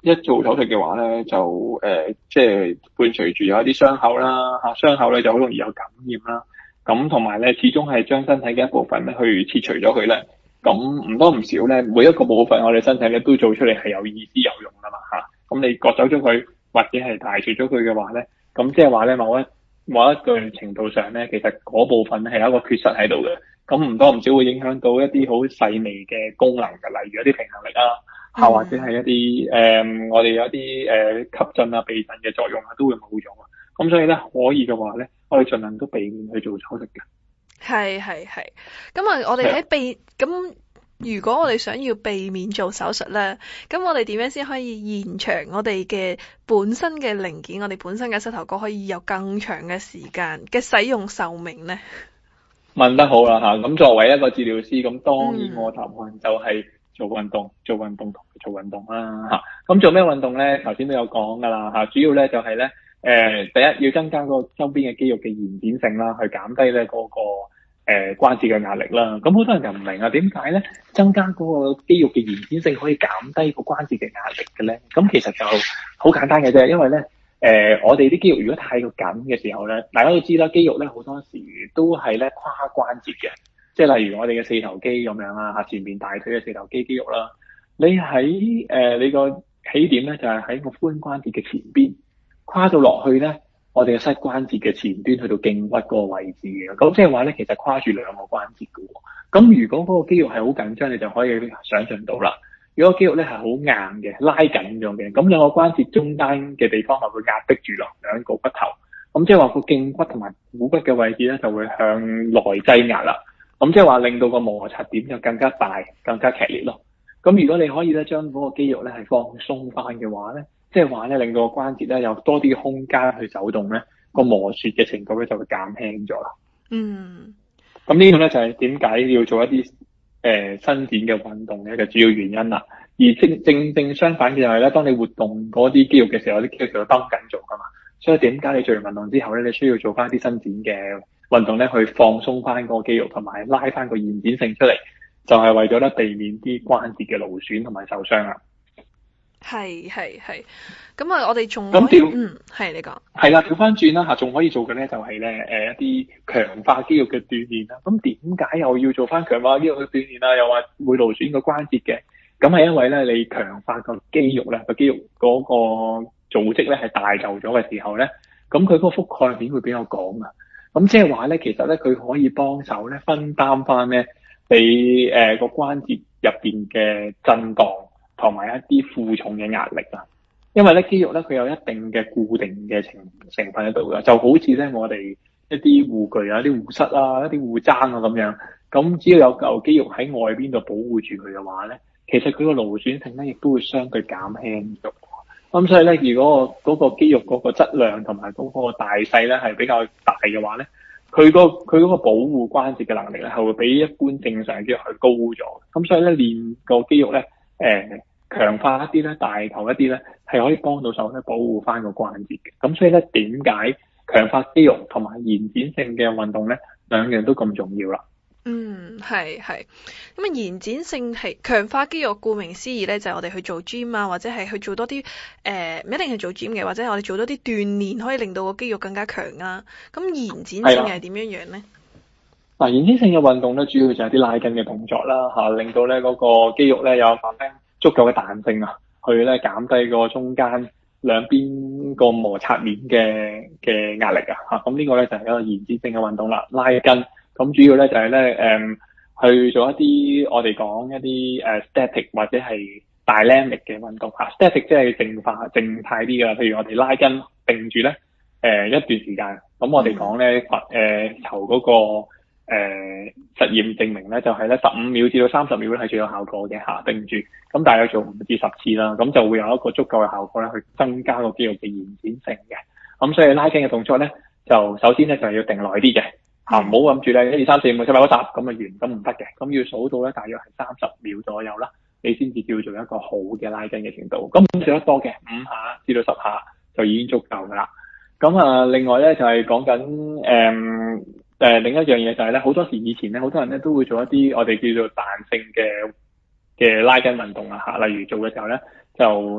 一做手術嘅話咧，就即係伴隨住有一啲傷口啦，傷口咧就好容易有感染啦。咁同埋咧，始終係將身體嘅一部分咧去切除咗佢咧。咁唔多唔少咧，每一個部分我哋身體咧都做出嚟係有意思有用噶嘛嚇。咁你割走咗佢，或者係排除咗佢嘅話咧，咁即係話咧某一個程度上咧，其實嗰部分係有一個缺失喺度嘅。咁唔多唔少會影響到一啲好細微嘅功能嘅，例如一啲平衡力啊，或者係一啲我哋有一啲吸震啊、避震嘅作用啊，都會冇咗。咁所以咧，可以嘅話咧，我哋盡量都避免去做手術嘅。 係。咁啊，我哋喺咁，如果我哋想要避免做手術咧，咁我哋點樣先可以延長我哋嘅本身嘅零件，我哋本身嘅膝頭哥可以有更長嘅時間嘅使用壽命咧？ 問得好啦嚇，咁作為一個治療師，咁當然我答案就係做運動啦嚇。咁做咩運動咧？頭先都有講噶啦嚇，主要咧就係咧第一要增加個周邊嘅肌肉嘅延展性啦，去減低咧嗰個關節嘅壓力啦。咁好多人就唔明啊，點解咧增加嗰個肌肉嘅延展性可以減低個關節嘅壓力嘅咧？咁其實就好簡單嘅啫，因為咧我哋啲肌肉如果太過緊嘅時候咧，大家都知啦，肌肉咧好多時都係咧跨關節嘅，即係例如我哋嘅四頭肌咁樣啦，前面大腿嘅四頭肌肌肉啦，你喺你個起點咧就係喺個髖關節嘅前邊，跨到落去咧，我哋嘅膝關節嘅前端去到脛骨嗰個位置嘅，咁即係話咧其實跨住兩個關節嘅喎。咁如果嗰個肌肉係好緊張，你就可以想像到啦。如果肌肉咧係好硬嘅，拉緊咗嘅，咁兩個關節中間嘅地方係會壓迫住落兩個骨頭，咁即係話個脛骨同埋股骨嘅位置咧就會向內擠壓啦，咁即係話令到個摩擦點就更加大、更加劇烈咯。咁如果你可以咧將嗰個肌肉咧係放鬆翻嘅話咧，即係話咧令到個關節咧有多啲空間去走動咧，個磨損嘅程度咧就會減輕咗啦。咁呢個咧就係點解要做一啲伸展嘅運動嘅一個主要原因啦。而正相反嘅就係咧，當你活動嗰啲肌肉嘅時候，啲肌肉就繃緊做噶嘛。所以點解你做完運動之後咧，你需要做翻啲伸展嘅運動咧，去放鬆翻個肌肉同埋拉翻個延展性出嚟，就係為咗咧避免啲關節嘅勞損同埋受傷啦。 係。咁啊，我哋仲可以係你講係啦，調翻轉啦嚇，仲可以做嘅咧就係咧一啲強化肌肉嘅鍛鍊啦。咁點解又要做翻強化肌肉嘅鍛鍊啊？又話會勞損個關節嘅？咁係因為咧你強化個肌肉咧，個肌肉嗰個組織咧係大嚿咗嘅時候咧，咁佢嗰個覆蓋面會比較廣啊。咁即係話咧，其實咧佢可以幫手咧分擔翻咧你個關節入邊嘅震盪同埋一啲負重嘅壓力啊。因為咧肌肉咧佢有一定嘅固定嘅成分喺度㗎，就好似咧我哋一啲護具啊、一啲護膝啊、一啲護踭啊咁樣。咁只要有嚿肌肉喺外邊度保護住佢嘅話咧，其實佢個勞損性咧亦都會相對減輕咗。咁所以咧，如果嗰個肌肉嗰個質量同埋嗰個大細咧係比較大嘅話咧，佢嗰個保護關節嘅能力咧係會比一般正常嘅肌肉係高咗。咁所以咧練個肌肉咧強化一啲咧，大頭一啲咧，係可以幫到手咧，保護翻個關節嘅。咁所以咧，點解強化肌肉同埋延展性嘅運動咧，兩樣都咁重要啦？ 係。咁啊，延展性係強化肌肉，顧名思義咧，就係我哋去做 gym 啊，或者係去做多啲唔一定係做 gym 嘅，或者係我哋做多啲鍛鍊，可以令到個肌肉更加強啊。咁延展性係點樣樣咧？ 嗱，延展性嘅運動咧，主要就係啲拉筋嘅動作啦，令到咧嗰個肌肉咧有足夠嘅彈性啊，去咧減低個中間兩邊個摩擦面嘅壓力啊，咁呢個咧就係一個延展性嘅運動啦，拉筋。咁主要咧就係咧去做一啲我哋講一啲static 或者係 dynamic 嘅運動嚇。static 即係靜態啲㗎，譬如我哋拉筋定住咧一段時間。咁我哋講咧由嗰個實驗證明咧，就係咧15秒至到30秒咧係最有效果嘅嚇，定住。咁大約做5至10次啦，咁就會有一個足夠嘅效果咧，去增加個肌肉嘅延展性嘅。咁所以拉筋嘅動作咧，就首先咧就係要定耐啲嘅嚇，唔好諗住咧1、2、3、4、5、6、7、8、9、10咁啊完，咁唔得嘅。咁要數到咧大約係30秒左右啦，你先至叫做一個好嘅拉筋嘅程度。咁做得多嘅5下至到10下就已經足夠噶啦。咁啊，另外咧就係講緊另一樣嘢就係咧，好多時以前咧，好多人咧都會做一啲我哋叫做彈性嘅拉筋運動啊嚇，例如做嘅時候咧就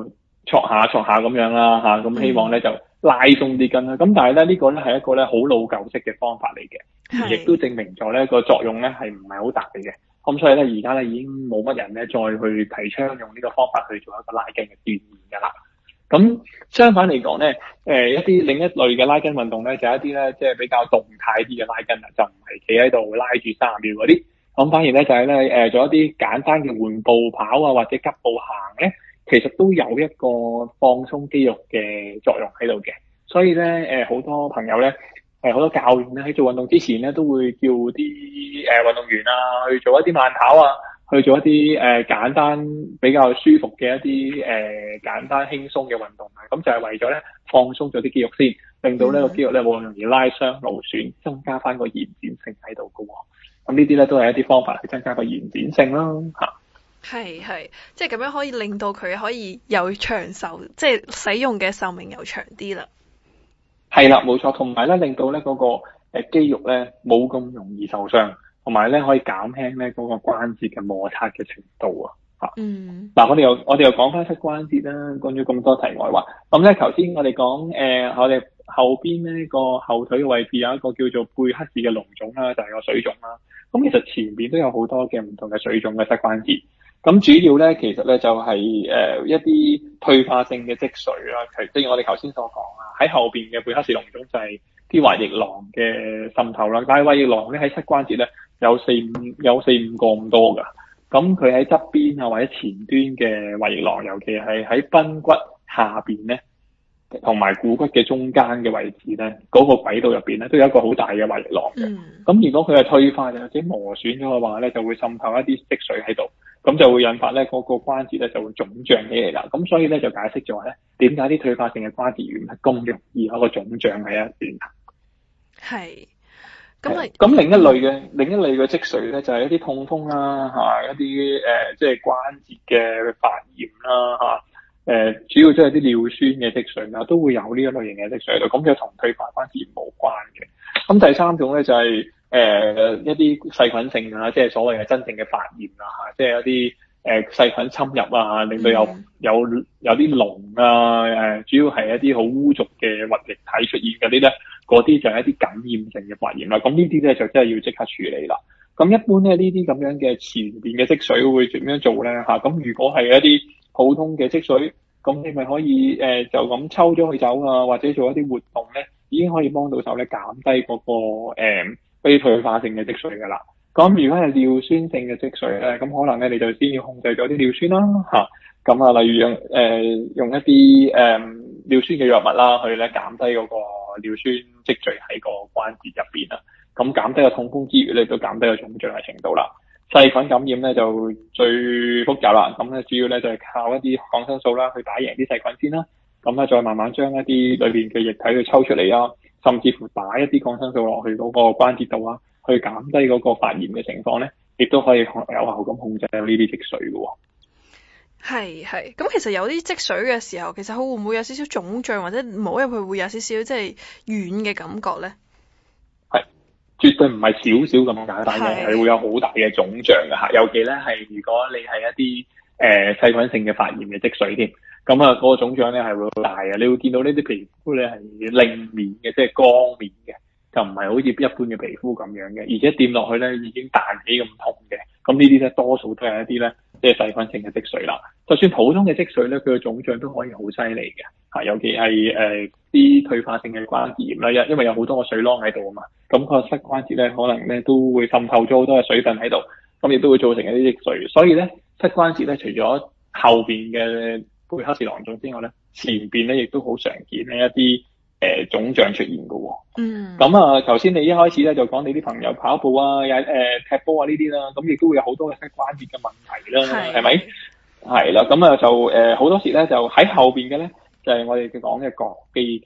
挫下咁樣啦嚇，咁希望咧就拉鬆啲筋啦。咁但係咧呢個咧係一個咧好老舊式嘅方法嚟嘅，亦都證明咗咧個作用咧係唔係好大嘅。咁所以咧而家咧已經冇乜人咧再去提倡用呢個方法去做一個拉筋嘅鍛鍊㗎啦。咁相反嚟講咧，一啲另一類嘅拉筋運動咧，就係一啲咧即係比較動態啲嘅拉筋啦，就唔係企喺度拉住30秒嗰啲。咁反而咧就係咧做一啲簡單嘅緩步跑啊，或者急步行咧，其實都有一個放鬆肌肉嘅作用喺度嘅。所以咧好多朋友咧好多教練咧喺做運動之前咧都會叫啲運動員啊去做一啲慢跑啊，去做一啲簡單比較舒服嘅一啲簡單輕鬆嘅運動啊，咁就係為咗咧放鬆咗啲肌肉先，令到呢個肌肉咧冇咁容易拉傷勞損，增加翻個延展性喺度噶喎。咁呢啲咧都係一啲方法去增加個延展性啦嚇。 係，即係咁樣可以令到佢可以有長壽，即係使用嘅壽命又長啲啦。 係啦，冇錯，同埋咧令到咧嗰個肌肉咧冇咁容易受傷，同埋咧可以減輕咧嗰個關節嘅摩擦嘅程度啊嚇。嗱，我哋又講翻膝關節啦，講咗咁多題外話。咁咧頭先我哋講我哋後邊咧個後腿嘅位置有一個叫做貝克氏嘅膿腫啦，就係個水腫啦。咁其實前邊都有好多嘅唔同嘅水腫嘅膝關節。咁主要咧，其實咧就係一啲退化性嘅積水啦。正如我哋頭先所講啦，喺後邊嘅貝克氏膿腫就係啲胃液囊嘅滲透啦。但係胃液囊咧喺膝關節咧有四五個咁多㗎。咁佢喺側邊啊或者前端嘅胃液囊，尤其係喺髕骨下邊咧，同埋股骨嘅中間嘅位置咧，嗰個軌道入邊咧都有一個好大嘅胃液囊嘅。咁如果佢係退化或者磨損咗嘅話咧，就會滲透一啲積水喺度。咁就會引發咧嗰個關節咧就會腫脹起嚟啦。咁所以咧就解釋咗咧點解啲退化性嘅關節炎係咁容易有一個腫脹喺一邊。 係。 咁另一類嘅積水咧就係一啲痛風啦嚇，一啲即係關節嘅發炎啦嚇，主要即係啲尿酸嘅積水啦，都會有呢一類型嘅積水喺度。咁就同退化關節炎冇關嘅。咁第三種咧就係一啲細菌性啊，即係所謂嘅真正嘅發炎啊嚇，即係一啲細菌侵入啊，令到有啲膿啊，主要係一啲好污濁嘅核液體出現嗰啲咧，嗰啲就係一啲感染性嘅發炎啦。咁呢啲咧就真係要即刻處理啦。咁一般咧呢啲咁樣嘅前邊嘅積水會點樣做咧嚇？咁如果係一啲普通嘅積水，咁你咪可以就咁抽咗佢走啊，或者做一啲活動咧，已經可以幫到手咧減低嗰個非退化性嘅積水㗎啦。咁如果係尿酸性嘅積水咧，咁可能咧你就先要控制咗啲尿酸啦嚇。咁例如用一啲尿酸嘅藥物啦，去咧減低嗰個尿酸積聚喺個關節入邊啦。咁減低個痛風之餘咧，都減低個腫脹嘅程度啦。細菌感染咧就最複雜啦。咁咧主要咧就係靠一啲抗生素啦，去打贏啲細菌先啦。咁咧再慢慢將一啲裏邊嘅液體去抽出嚟啊。甚至乎打一啲抗生素落去嗰個關節度啊，去減低嗰個發炎嘅情況咧，亦都可以有效咁控制呢啲積水嘅喎。 係，咁其實有啲積水嘅時候，其實佢會唔會有少少腫脹，或者摸入去會有少少即係軟嘅感覺咧？ 係，絕對唔係少少咁簡單嘅，係會有好大嘅腫脹嘅嚇。尤其咧係如果你係一啲細菌性嘅發炎嘅積水添。咁嗰個腫脹咧係會好大嘅，你會見到呢啲皮膚咧係亮面嘅，即係光面嘅，就唔係好似一般嘅皮膚咁樣嘅，而且掂落去咧已經彈起咁痛嘅。咁呢啲咧多數都係一啲咧即係細菌性嘅積水啦。就算普通嘅積水咧，佢嘅腫脹都可以好犀利嘅嚇，尤其係啲退化性嘅關節炎啦，因為有好多個水囊喺度啊嘛，咁個膝關節咧可能咧都會滲透咗好多嘅水分喺度，咁亦都會造成一啲積水。所以咧膝關節咧除咗後邊嘅貝克氏囊腫之外咧，前邊咧亦都好常見咧一啲腫脹出現嘅喎。咁頭先你一開始咧就講你啲朋友跑步啊、踢波啊呢啲啦，咁亦都會有好多嘅膝關節嘅問題啦，係咪？係啦，咁就好多時咧就喺後邊嘅咧就係我哋講嘅膕肌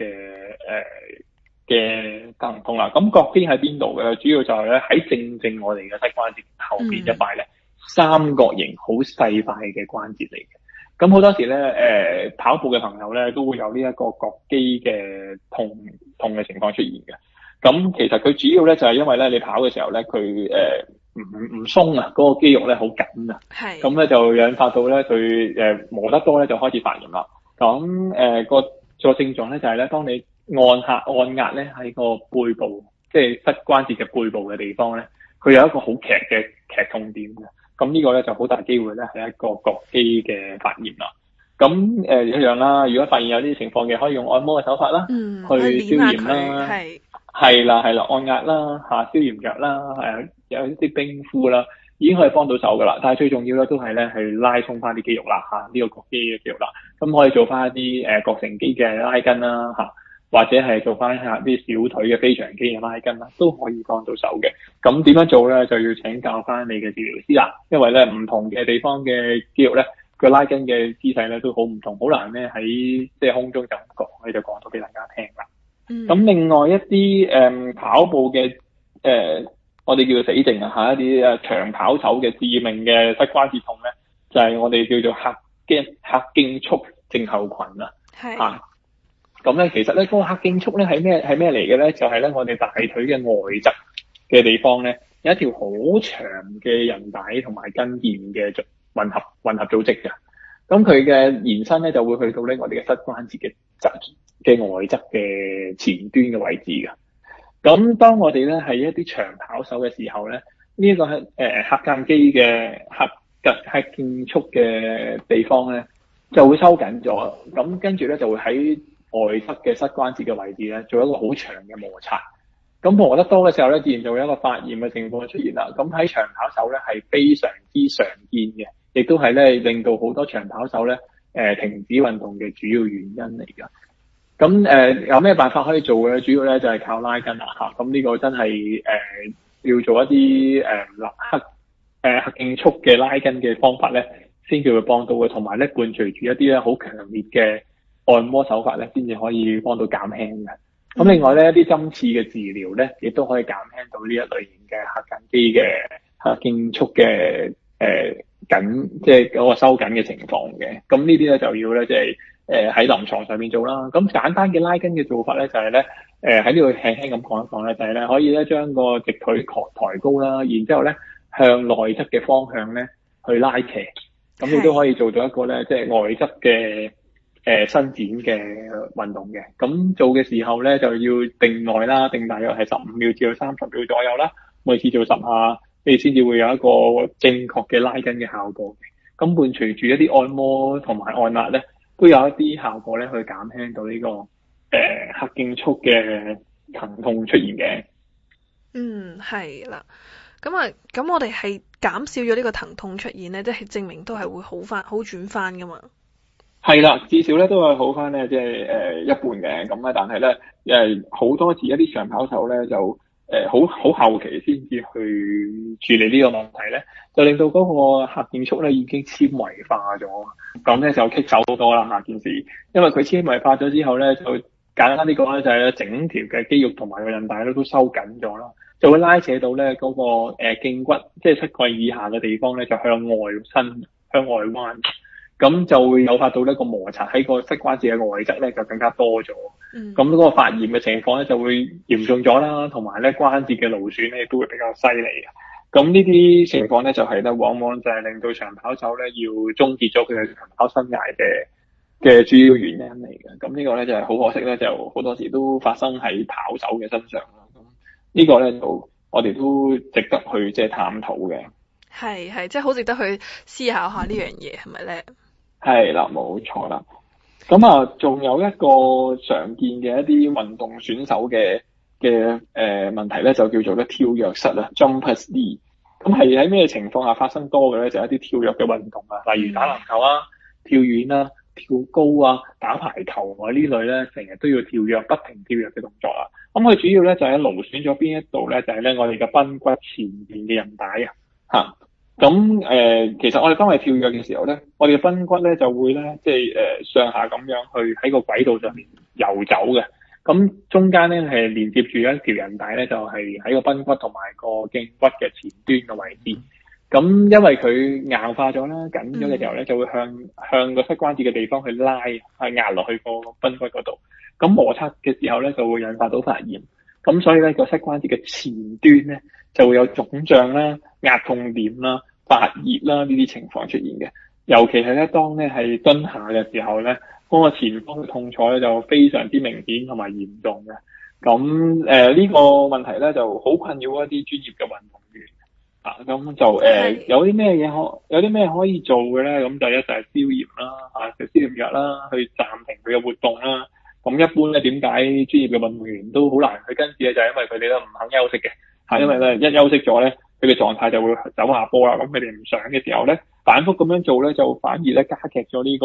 嘅疼痛啦。咁膕肌喺邊度嘅咧？主要就係咧喺正我哋嘅膝關節後邊一塊咧三角形好細塊嘅關節嚟嘅。咁好多時咧，跑步嘅朋友咧都會有呢一個膕肌嘅痛嘅情況出現嘅。咁其實佢主要咧就係因為咧你跑嘅時候咧，佢唔鬆啊，嗰個肌肉咧好緊啊。係。咁咧就引發到咧佢磨得多咧就開始發炎啦。 咁個症狀咧就係咧，當你按壓咧喺個背部，即係膝關節嘅背部嘅地方咧，佢有一個好劇痛點嘅。咁呢個咧就好大機會咧係一個膕肌嘅發炎啦。咁一樣啦，如果發現有啲情況嘅，可以用按摩嘅手法啦，去消炎啦，係啦，按壓啦，消炎藥啦，有一啲冰敷啦，已經可以幫到手噶啦。但係最重要咧都係咧去拉鬆翻啲肌肉啦，呢個膕肌嘅肌肉啦。咁可以做翻一啲膕繩肌嘅拉筋啦，或者係做翻下啲小腿嘅腓腸肌嘅拉筋啦，都可以幫到手嘅。咁點樣做咧，就要請教翻你嘅治療師啦。因為咧唔同嘅地方嘅肌肉咧，個拉筋嘅姿勢咧都好唔同，好難咧喺即係空中就咁講，我就講到俾大家聽啦。咁另外一啲跑步嘅我哋叫做死症一啲長跑手嘅致命嘅膝關節痛咧，就係我哋叫做髂胫束症候群啦。咁咧，其實咧，嗰個髂胫束咧係咩嚟嘅咧？就係咧，我哋大腿嘅外側嘅地方咧，有一條好長嘅韌帶同埋筋腱嘅混合組織嘅。咁佢嘅延伸咧就會去到咧我哋嘅膝關節嘅外側嘅前端嘅位置嘅。咁當我哋咧係一啲長跑手嘅時候咧，呢一個髂胫肌嘅髂胫束嘅地方咧就會收緊咗，咁跟住咧就會喺外側嘅膝關節嘅位置咧，做一個好長嘅摩擦。咁磨得多嘅時候咧，自然就會有一個發炎嘅情況出現啦。咁喺長跑手咧係非常之常見嘅，亦都係咧令到好多長跑手咧停止運動嘅主要原因嚟㗎。咁有咩辦法可以做嘅？主要咧就係靠拉筋啦嚇。咁呢個真係要做一啲髂胫束嘅拉筋嘅方法咧，先叫佢幫到嘅。同埋咧伴隨住一啲咧好強烈嘅按摩手法咧，先至可以幫到減輕嘅。咁另外咧，一啲針刺嘅治療咧，亦都可以減輕到呢一類型嘅髂胫肌嘅髂胫束嘅即係嗰個收緊嘅情況嘅。咁呢啲咧就要咧即係喺臨床上面做啦。咁簡單嘅拉筋嘅做法咧，就係咧喺呢度輕輕咁講一講咧，就係咧可以咧將個直腿抬高啦，然之後咧向內側嘅方向咧去拉騎，咁亦都可以做到一個咧即係外側嘅伸展嘅運動嘅。咁做嘅時候咧就要定耐啦，定大約係15秒至到30秒左右啦。每次做10下，你先至會有一個正確嘅拉筋嘅效果嘅。咁伴隨住一啲按摩同埋按壓咧，都有一啲效果咧去減輕到呢個髂胫束嘅疼痛出現嘅。 係啦。咁我哋係減少咗呢個疼痛出現咧，即係證明都係會好轉翻噶嘛。係啦，至少咧都係好翻咧，即係一半嘅。咁咧，但係咧好多時一啲長跑手咧就好後期先至去處理呢個問題咧，就令到嗰個髂胫束咧已經纖維化咗。咁咧就棘手好多啦下件事，因為佢纖維化咗之後咧，就簡單啲講咧就係咧整條嘅肌肉同埋個韌帶咧都收緊咗啦，就會拉扯到咧嗰個脛骨，即係膝蓋以下嘅地方咧就向外彎。咁就會誘發到呢個摩擦喺個膝關節嘅外側咧就更加多咗。咁嗰個發炎嘅情況咧就會嚴重咗啦，同埋咧關節嘅勞損咧都會比較犀利嘅。咁呢啲情況咧就係咧往往就係令到長跑手咧要終結咗佢嘅長跑生涯嘅主要原因嚟嘅。咁呢個咧就係好可惜咧，就好多時都發生喺跑手嘅身上啦。咁呢個咧就我哋都值得去即係探討嘅。 係，即係好值得去思考下呢樣嘢係咪咧？ 係啦，冇錯啦。咁啊，仲有一個常見嘅一啲運動選手嘅問題咧，就叫做咧跳躍失啦 ，jumpers knee。咁係喺咩情況下發生多嘅咧？就係一啲跳躍嘅運動啊，例如打籃球啊、跳遠啊、跳高啊、打排球啊呢類咧，成日都要跳躍、不停跳躍嘅動作啊。咁佢主要咧就係勞損咗邊一度咧？就係咧我哋嘅髕骨前面嘅韌帶啊，咁其實我哋當係跳躍嘅時候咧，我哋嘅髕骨咧就會咧即係上下咁樣去喺個軌道上面游走嘅。咁中間咧係連接住一條韌帶咧，就係喺個髕骨同埋個脛骨嘅前端嘅位置。咁因為佢硬化咗啦、緊咗嘅時候咧，就會向個膝關節嘅地方去拉，去壓落去個髕骨嗰度。咁摩擦嘅時候咧，就會引發到發炎。咁所以咧個膝關節嘅前端咧就會有腫脹啦、壓痛點啦、發熱啦呢啲情況出現嘅。尤其係咧當咧係蹲下嘅時候咧， 嗰個前方嘅痛楚咧就非常之明顯同埋嚴重嘅。咁呢個問題咧就好困擾一啲專業嘅運動員啊。咁就有啲咩可以做嘅咧？咁第一就係消炎啦，食消炎藥啦，去暫停佢嘅活動啦。咁一般咧，點解專業嘅運動員都好難去根治咧？就係因為佢哋都唔肯休息嘅嚇，因為咧一休息咗咧，佢嘅狀態就會走下坡啦。咁佢哋唔想嘅時候咧，反覆咁樣做咧，就反而咧加劇咗呢個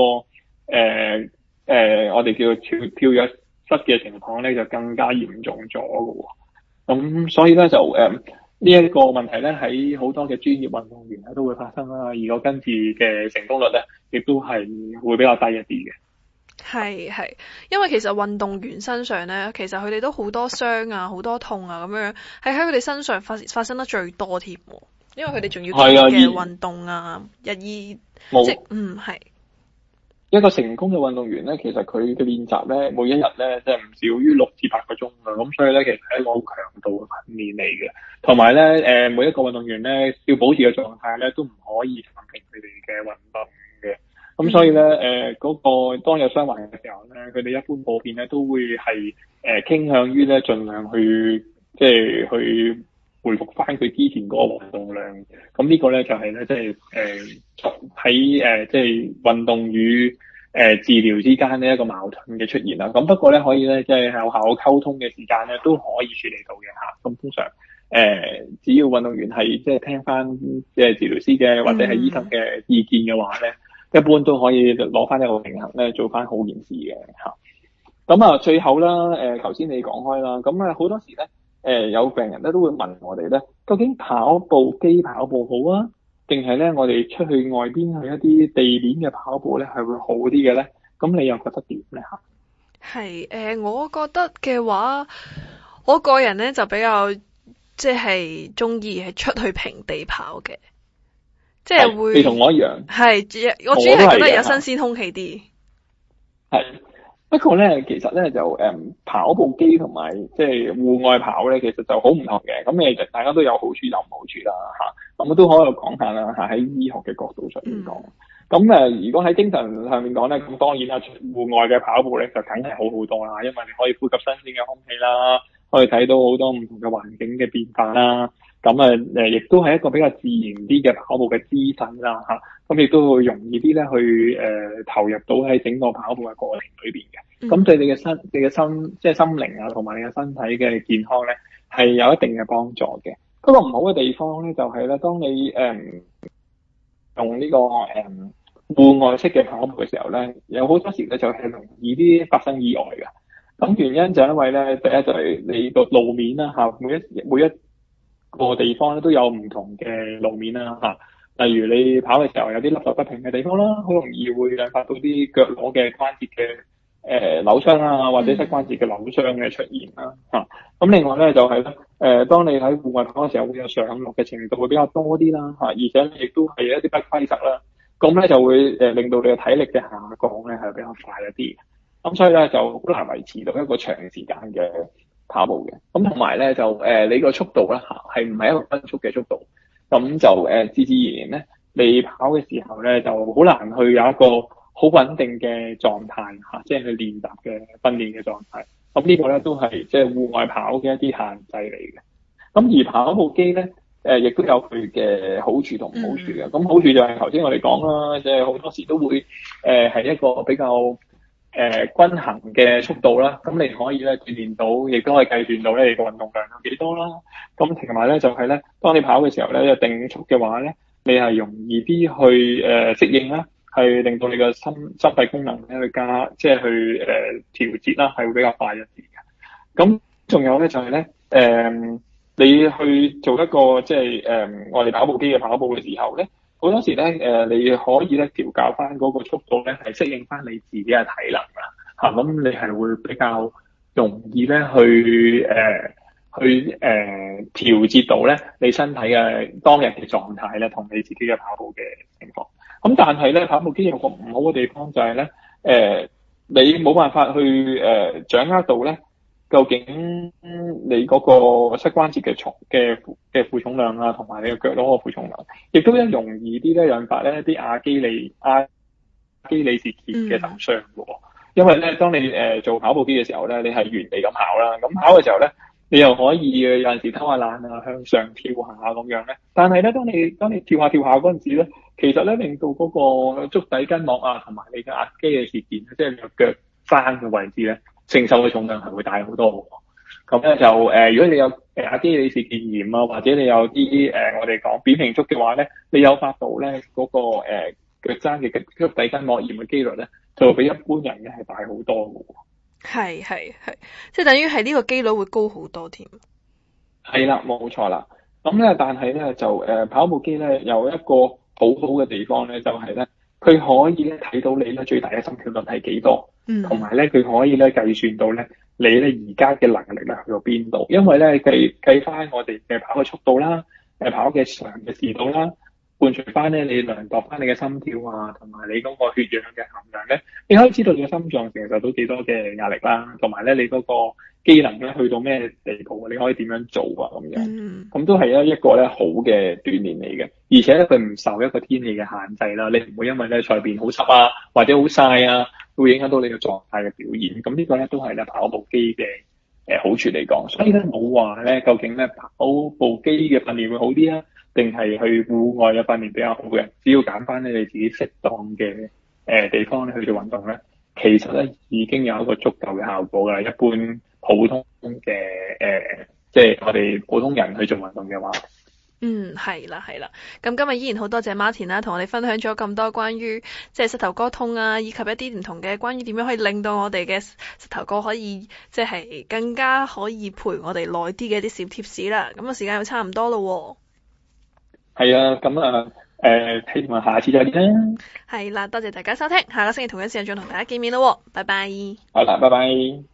我哋叫做跳躍失嘅情況咧，就更加嚴重咗嘅喎。咁所以咧就呢一個問題咧，喺好多嘅專業運動員咧都會發生啦，而個根治嘅成功率咧，亦都係會比較低一啲嘅。 係，因為其實運動員身上咧，其實佢哋都好多傷啊，好多痛啊，咁樣係喺佢哋身上發生得最多添，因為佢哋仲要堅嘅運動啊，日以即係一個成功嘅運動員咧，其實佢嘅練習咧，每一日咧即係唔少於6至8個鐘㗎，咁所以咧其實係一個好強度嘅訓練嚟嘅，同埋咧每一個運動員咧要保持嘅狀態咧，都唔可以暫停佢哋嘅運動嘅。咁所以咧，嗰個當有傷患嘅時候咧，佢哋一般普遍咧都會係傾向於咧盡量去去恢復翻佢之前嗰個運動量。咁呢個咧就係咧即係喺即係運動與治療之間呢一個矛盾嘅出現啦。咁不過咧可以咧即係有效溝通嘅時間咧都可以處理到嘅嚇。咁通常只要運動員係即係聽翻即係治療師嘅或者係醫生嘅意見嘅話咧，一般都可以攞翻一個平衡咧，做翻好件事嘅嚇。咁啊，最後啦，頭先你講開啦，咁啊好多時咧，有病人咧都會問我哋咧，究竟跑步機跑步好啊，定係咧我哋出去外邊去一啲地面嘅跑步咧係會好啲嘅咧？咁你又覺得點咧嚇？ 係我覺得嘅話，我個人咧就比較即係中意係出去平地跑嘅。即係會， 你同我一樣。 係，我主要係覺得有新鮮空氣啲。 係，不過咧，其實咧就跑步機同埋即係戶外跑咧，其實就好唔同嘅。咁大家都有好處有唔好處啦嚇。咁我都可以講下啦嚇，喺醫學嘅角度上面講。咁如果喺精神上面講咧，咁當然啦，戶外嘅跑步咧就梗係好好多啦，因為你可以呼吸新鮮嘅空氣啦，可以睇到好多唔同嘅環境嘅變化啦。咁亦都係一個比較自然啲嘅跑步嘅姿勢啦嚇，咁亦都會容易啲咧去投入到喺整個跑步嘅過程裏邊嘅。咁對你嘅心即係心靈啊，同埋你嘅身體嘅健康咧，係有一定嘅幫助嘅。不過唔好嘅地方咧，就係咧，當你用呢個戶外式嘅跑步嘅時候咧，有好多時咧就係容易啲發生意外嘅。咁原因就係因為咧，第一就係你個路面啦嚇，每一個地方咧都有唔同嘅路面啦嚇，例如你跑嘅時候有啲凹凸不平嘅地方啦，好容易會引發到啲腳踝嘅關節嘅扭傷啊，或者膝關節嘅扭傷嘅出現啦嚇。咁另外咧就係咧當你喺戶外跑嘅時候會有上落嘅程度會比較多啲啦嚇，而且亦都係一啲不規則啦，咁咧就會令到你嘅體力嘅下降咧係比較快一啲。咁所以咧就好難維持到一個長時間嘅跑步嘅。咁同埋咧就你個速度咧係唔係一個均速嘅速度，咁就自然咧你跑嘅時候咧就好難去有一個好穩定嘅狀態嚇，即係去練習嘅訓練嘅狀態。咁呢個咧都係即係戶外跑嘅一啲限制嚟嘅。咁而跑步機咧亦都有佢嘅好處同唔好處嘅。咁好處就係頭先我哋講啦，即係好多時都會係一個比較均衡嘅速度啦，咁你可以咧鍛鍊到，亦都可以計算到咧你個運動量有幾多啦。咁同埋咧就係咧，當你跑嘅時候咧，定速嘅話咧，你係容易啲去適應啦，係令到你個心肺功能咧去即係去調節啦，係會比較快一啲嘅。咁仲有咧就係咧你去做一個即係我哋跑步機嘅跑步嘅時候咧，好多時咧你可以咧調校翻嗰個速度咧，係適應翻你自己嘅體能啦嚇。咁你係會比較容易咧去調節到咧你身體嘅當日嘅狀態咧，同你自己嘅跑步嘅情況。咁但係咧跑步機有個唔好嘅地方就係咧你冇辦法去掌握到咧，究竟你嗰個膝關節嘅負重量啊，同埋你嘅腳踝個負重量，亦都咧容易啲咧引發咧一啲阿基里斯腱嘅受傷嘅喎。 因為咧，當你做跑步機嘅時候咧，你係原地咁跑啦，咁跑嘅時候咧，你又可以有陣時偷下懶啊，向上跳下咁樣咧。但係咧，當你跳下嗰陣時咧，其實咧令到嗰個足底筋膜啊，同埋你嘅壓肌嘅事件，即係你個腳踭嘅位置咧，承受嘅重量係會大好多嘅。咁咧就如果你有阿基里氏腱炎啊，或者你有啲我哋講扁平足嘅話咧，你有發到咧嗰個腳踭嘅足底筋膜炎嘅機率咧，就會比一般人嘅係大好多嘅。 係，即係等於係呢個機率會高好多添。 係啦，冇錯啦。咁咧，但係咧就跑步機咧有一個好好嘅地方咧，就係咧佢可以咧睇到你咧最大嘅心跳率係幾多，同埋咧佢可以咧計算到咧你咧而家嘅能力咧去到邊度，因為咧計翻我哋嘅跑嘅速度啦，跑嘅長嘅時度啦，伴隨翻咧你量度翻你嘅心跳啊，同埋你嗰個血氧嘅含量咧，你可以知道你嘅心臟承受到幾多嘅壓力啦，同埋咧你嗰個機能咧去到咩地步，你可以點樣做啊咁樣，咁都係一個咧好嘅鍛鍊嚟嘅，而且咧佢唔受一個天氣嘅限制啦，你唔會因為咧賽邊好濕啊或者好曬啊，會影響到你嘅狀態嘅表現，咁呢個咧都係咧跑步機嘅好處嚟講，所以咧冇話咧究竟咧跑步機嘅訓練會好啲啊，定係去戶外嘅訓練比較好嘅，只要揀翻咧你自己適當嘅地方咧去做運動咧，其實咧已經有一個足夠嘅效果㗎啦，一般普通嘅即係我哋普通人去做運動嘅話。 係啦。咁今日依然好多謝 Martin 啦，同我哋分享咗咁多關於即係膝頭哥痛啊，以及一啲唔同嘅關於點樣可以令到我哋嘅膝頭哥可以即係更加可以陪我哋耐啲嘅一啲小貼士啦。咁時間又差唔多咯。 係啊，咁啊希望下次再見啦。 係啦，多謝大家收聽，下個星期同一時間再同大家見面咯。拜拜。 好啦，拜拜。